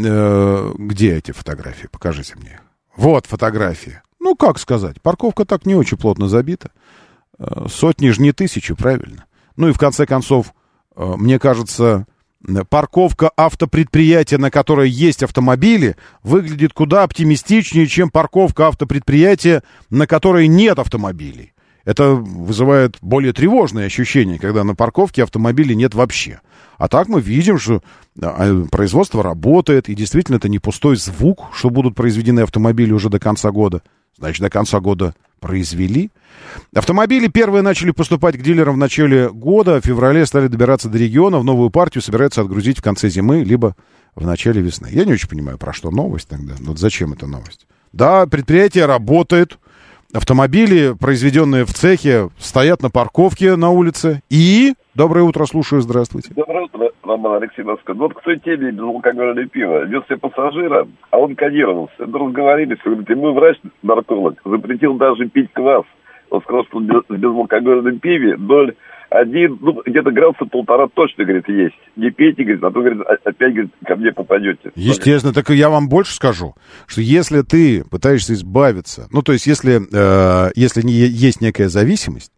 Э, где эти фотографии? Покажите мне их. Вот фотографии. Ну, как сказать, парковка так не очень плотно забита. Э, сотни ж не тысячи, правильно? Ну и в конце концов, э, мне кажется, парковка автопредприятия, на которой есть автомобили, выглядит куда оптимистичнее, чем парковка автопредприятия, на которой нет автомобилей. Это вызывает более тревожные ощущения, когда на парковке автомобилей нет вообще. А так мы видим, что производство работает, и действительно это не пустой звук, что будут произведены автомобили уже до конца года. Значит, до конца года произвели. Автомобили первые начали поступать к дилерам в начале года, в феврале стали добираться до региона, в новую партию собираются отгрузить в конце зимы, либо в начале весны. Я не очень понимаю, про что новость тогда. Вот зачем эта новость? Да, предприятие работает. Автомобили, произведенные в цехе, стоят на парковке на улице. И... Доброе утро, слушаю, здравствуйте. Доброе утро, Роман Алексей Москва. Вот к той теме безалкогольное пиво. Вез себе пассажира, а он кодировался. Разговорились, говорит, и мой врач-нарколог запретил даже пить квас. Он сказал, что в безалкогольном пиве ноль один, ну, где-то градуса полтора точно, говорит, есть. Не пейте, говорит, а то, говорит, опять, говорит, ко мне попадете. Естественно, так и я вам больше скажу, что если ты пытаешься избавиться, ну, то есть, если, э, если не, есть некая зависимость,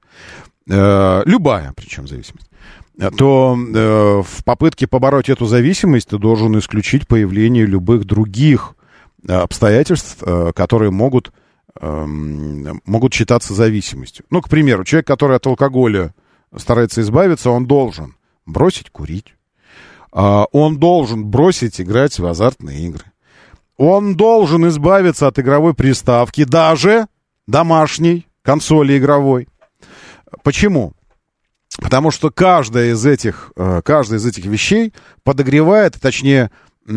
э, любая, причем зависимость, то э, в попытке побороть эту зависимость ты должен исключить появление любых других обстоятельств, э, которые могут, э, могут считаться зависимостью. Ну, к примеру, человек, который от алкоголя старается избавиться, он должен бросить курить, э, он должен бросить играть в азартные игры, он должен избавиться от игровой приставки, даже домашней консоли игровой. Почему? Потому что каждая из этих, каждая из этих вещей подогревает, точнее,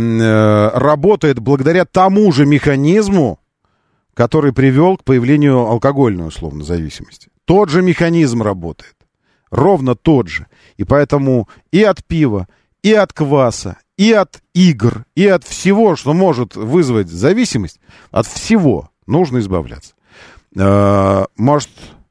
работает благодаря тому же механизму, который привел к появлению алкогольной, условно, зависимости. Тот же механизм работает. Ровно тот же. И поэтому и от пива, и от кваса, и от игр, и от всего, что может вызвать зависимость, от всего нужно избавляться. Может,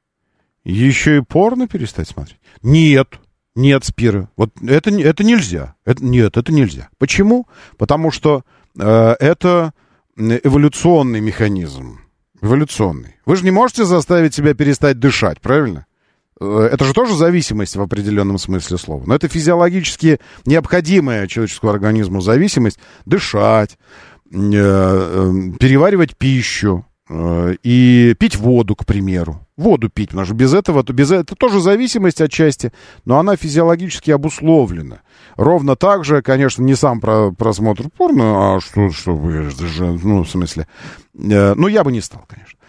еще и порно перестать смотреть? Нет, нет, Спира. Вот это, это нельзя. Это, нет, это нельзя. Почему? Потому что э, это эволюционный механизм. Эволюционный. Вы же не можете заставить себя перестать дышать, правильно? Э, это же тоже зависимость в определенном смысле слова. Но это физиологически необходимая человеческому организму зависимость. Дышать, э, э, переваривать пищу. И пить воду, к примеру. Воду пить, потому что без этого, то без это тоже зависимость отчасти, но она физиологически обусловлена. Ровно так же, конечно, не сам про, просмотр порно, а что, что вы, ну, в смысле, э, ну, я бы не стал,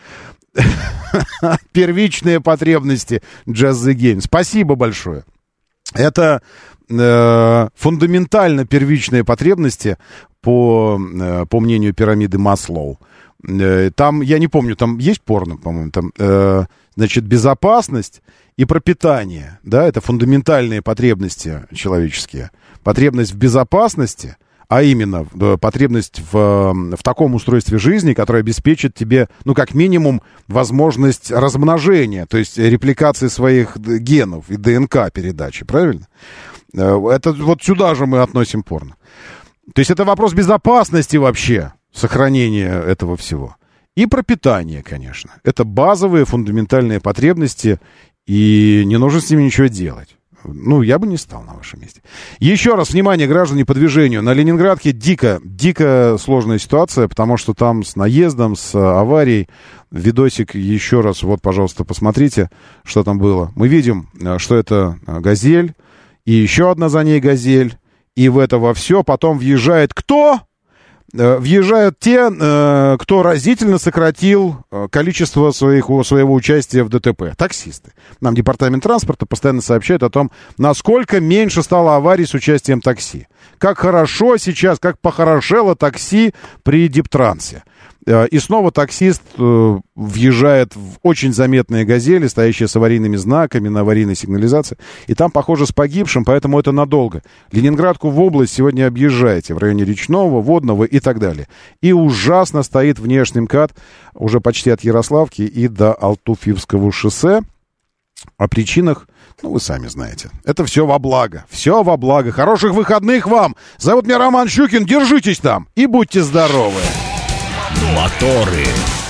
конечно. Первичные потребности Just the Game. Спасибо большое. Это э, фундаментально первичные потребности по, э, по мнению пирамиды Маслоу. Там, я не помню, там есть порно, по-моему, там, э, значит, безопасность и пропитание, да, это фундаментальные потребности человеческие. Потребность в безопасности, а именно потребность в, в таком устройстве жизни, которое обеспечит тебе, ну, как минимум, возможность размножения, то есть репликации своих генов и ДНК передачи, правильно? Это вот сюда же мы относим порно. То есть это вопрос безопасности вообще, сохранения этого всего. И про питание, конечно. Это базовые, фундаментальные потребности, и не нужно с ними ничего делать. Ну, я бы не стал на вашем месте. Еще раз, внимание, граждане, по движению. На Ленинградке дико, дико сложная ситуация, потому что там с наездом, с аварией. Видосик еще раз, вот, пожалуйста, посмотрите, что там было. Мы видим, что это «Газель», и еще одна за ней «Газель». И в это во все потом въезжает кто? Въезжают те, кто разительно сократил количество своих, своего участия в ДТП. Таксисты. Нам департамент транспорта постоянно сообщает о том, насколько меньше стало аварий с участием такси. Как хорошо сейчас, как похорошело такси при Диптрансе. И снова таксист въезжает в очень заметные «Газели», стоящие с аварийными знаками, на аварийной сигнализации. И там, похоже, с погибшим, поэтому это надолго. Ленинградку в область сегодня объезжаете, в районе Речного, Водного и так далее. И ужасно стоит внешний МКАД уже почти от Ярославки и до Алтуфьевского шоссе. О причинах, ну, вы сами знаете. Это все во благо. Все во благо. Хороших выходных вам. Зовут меня Роман Щукин. Держитесь там и будьте здоровы. Моторы.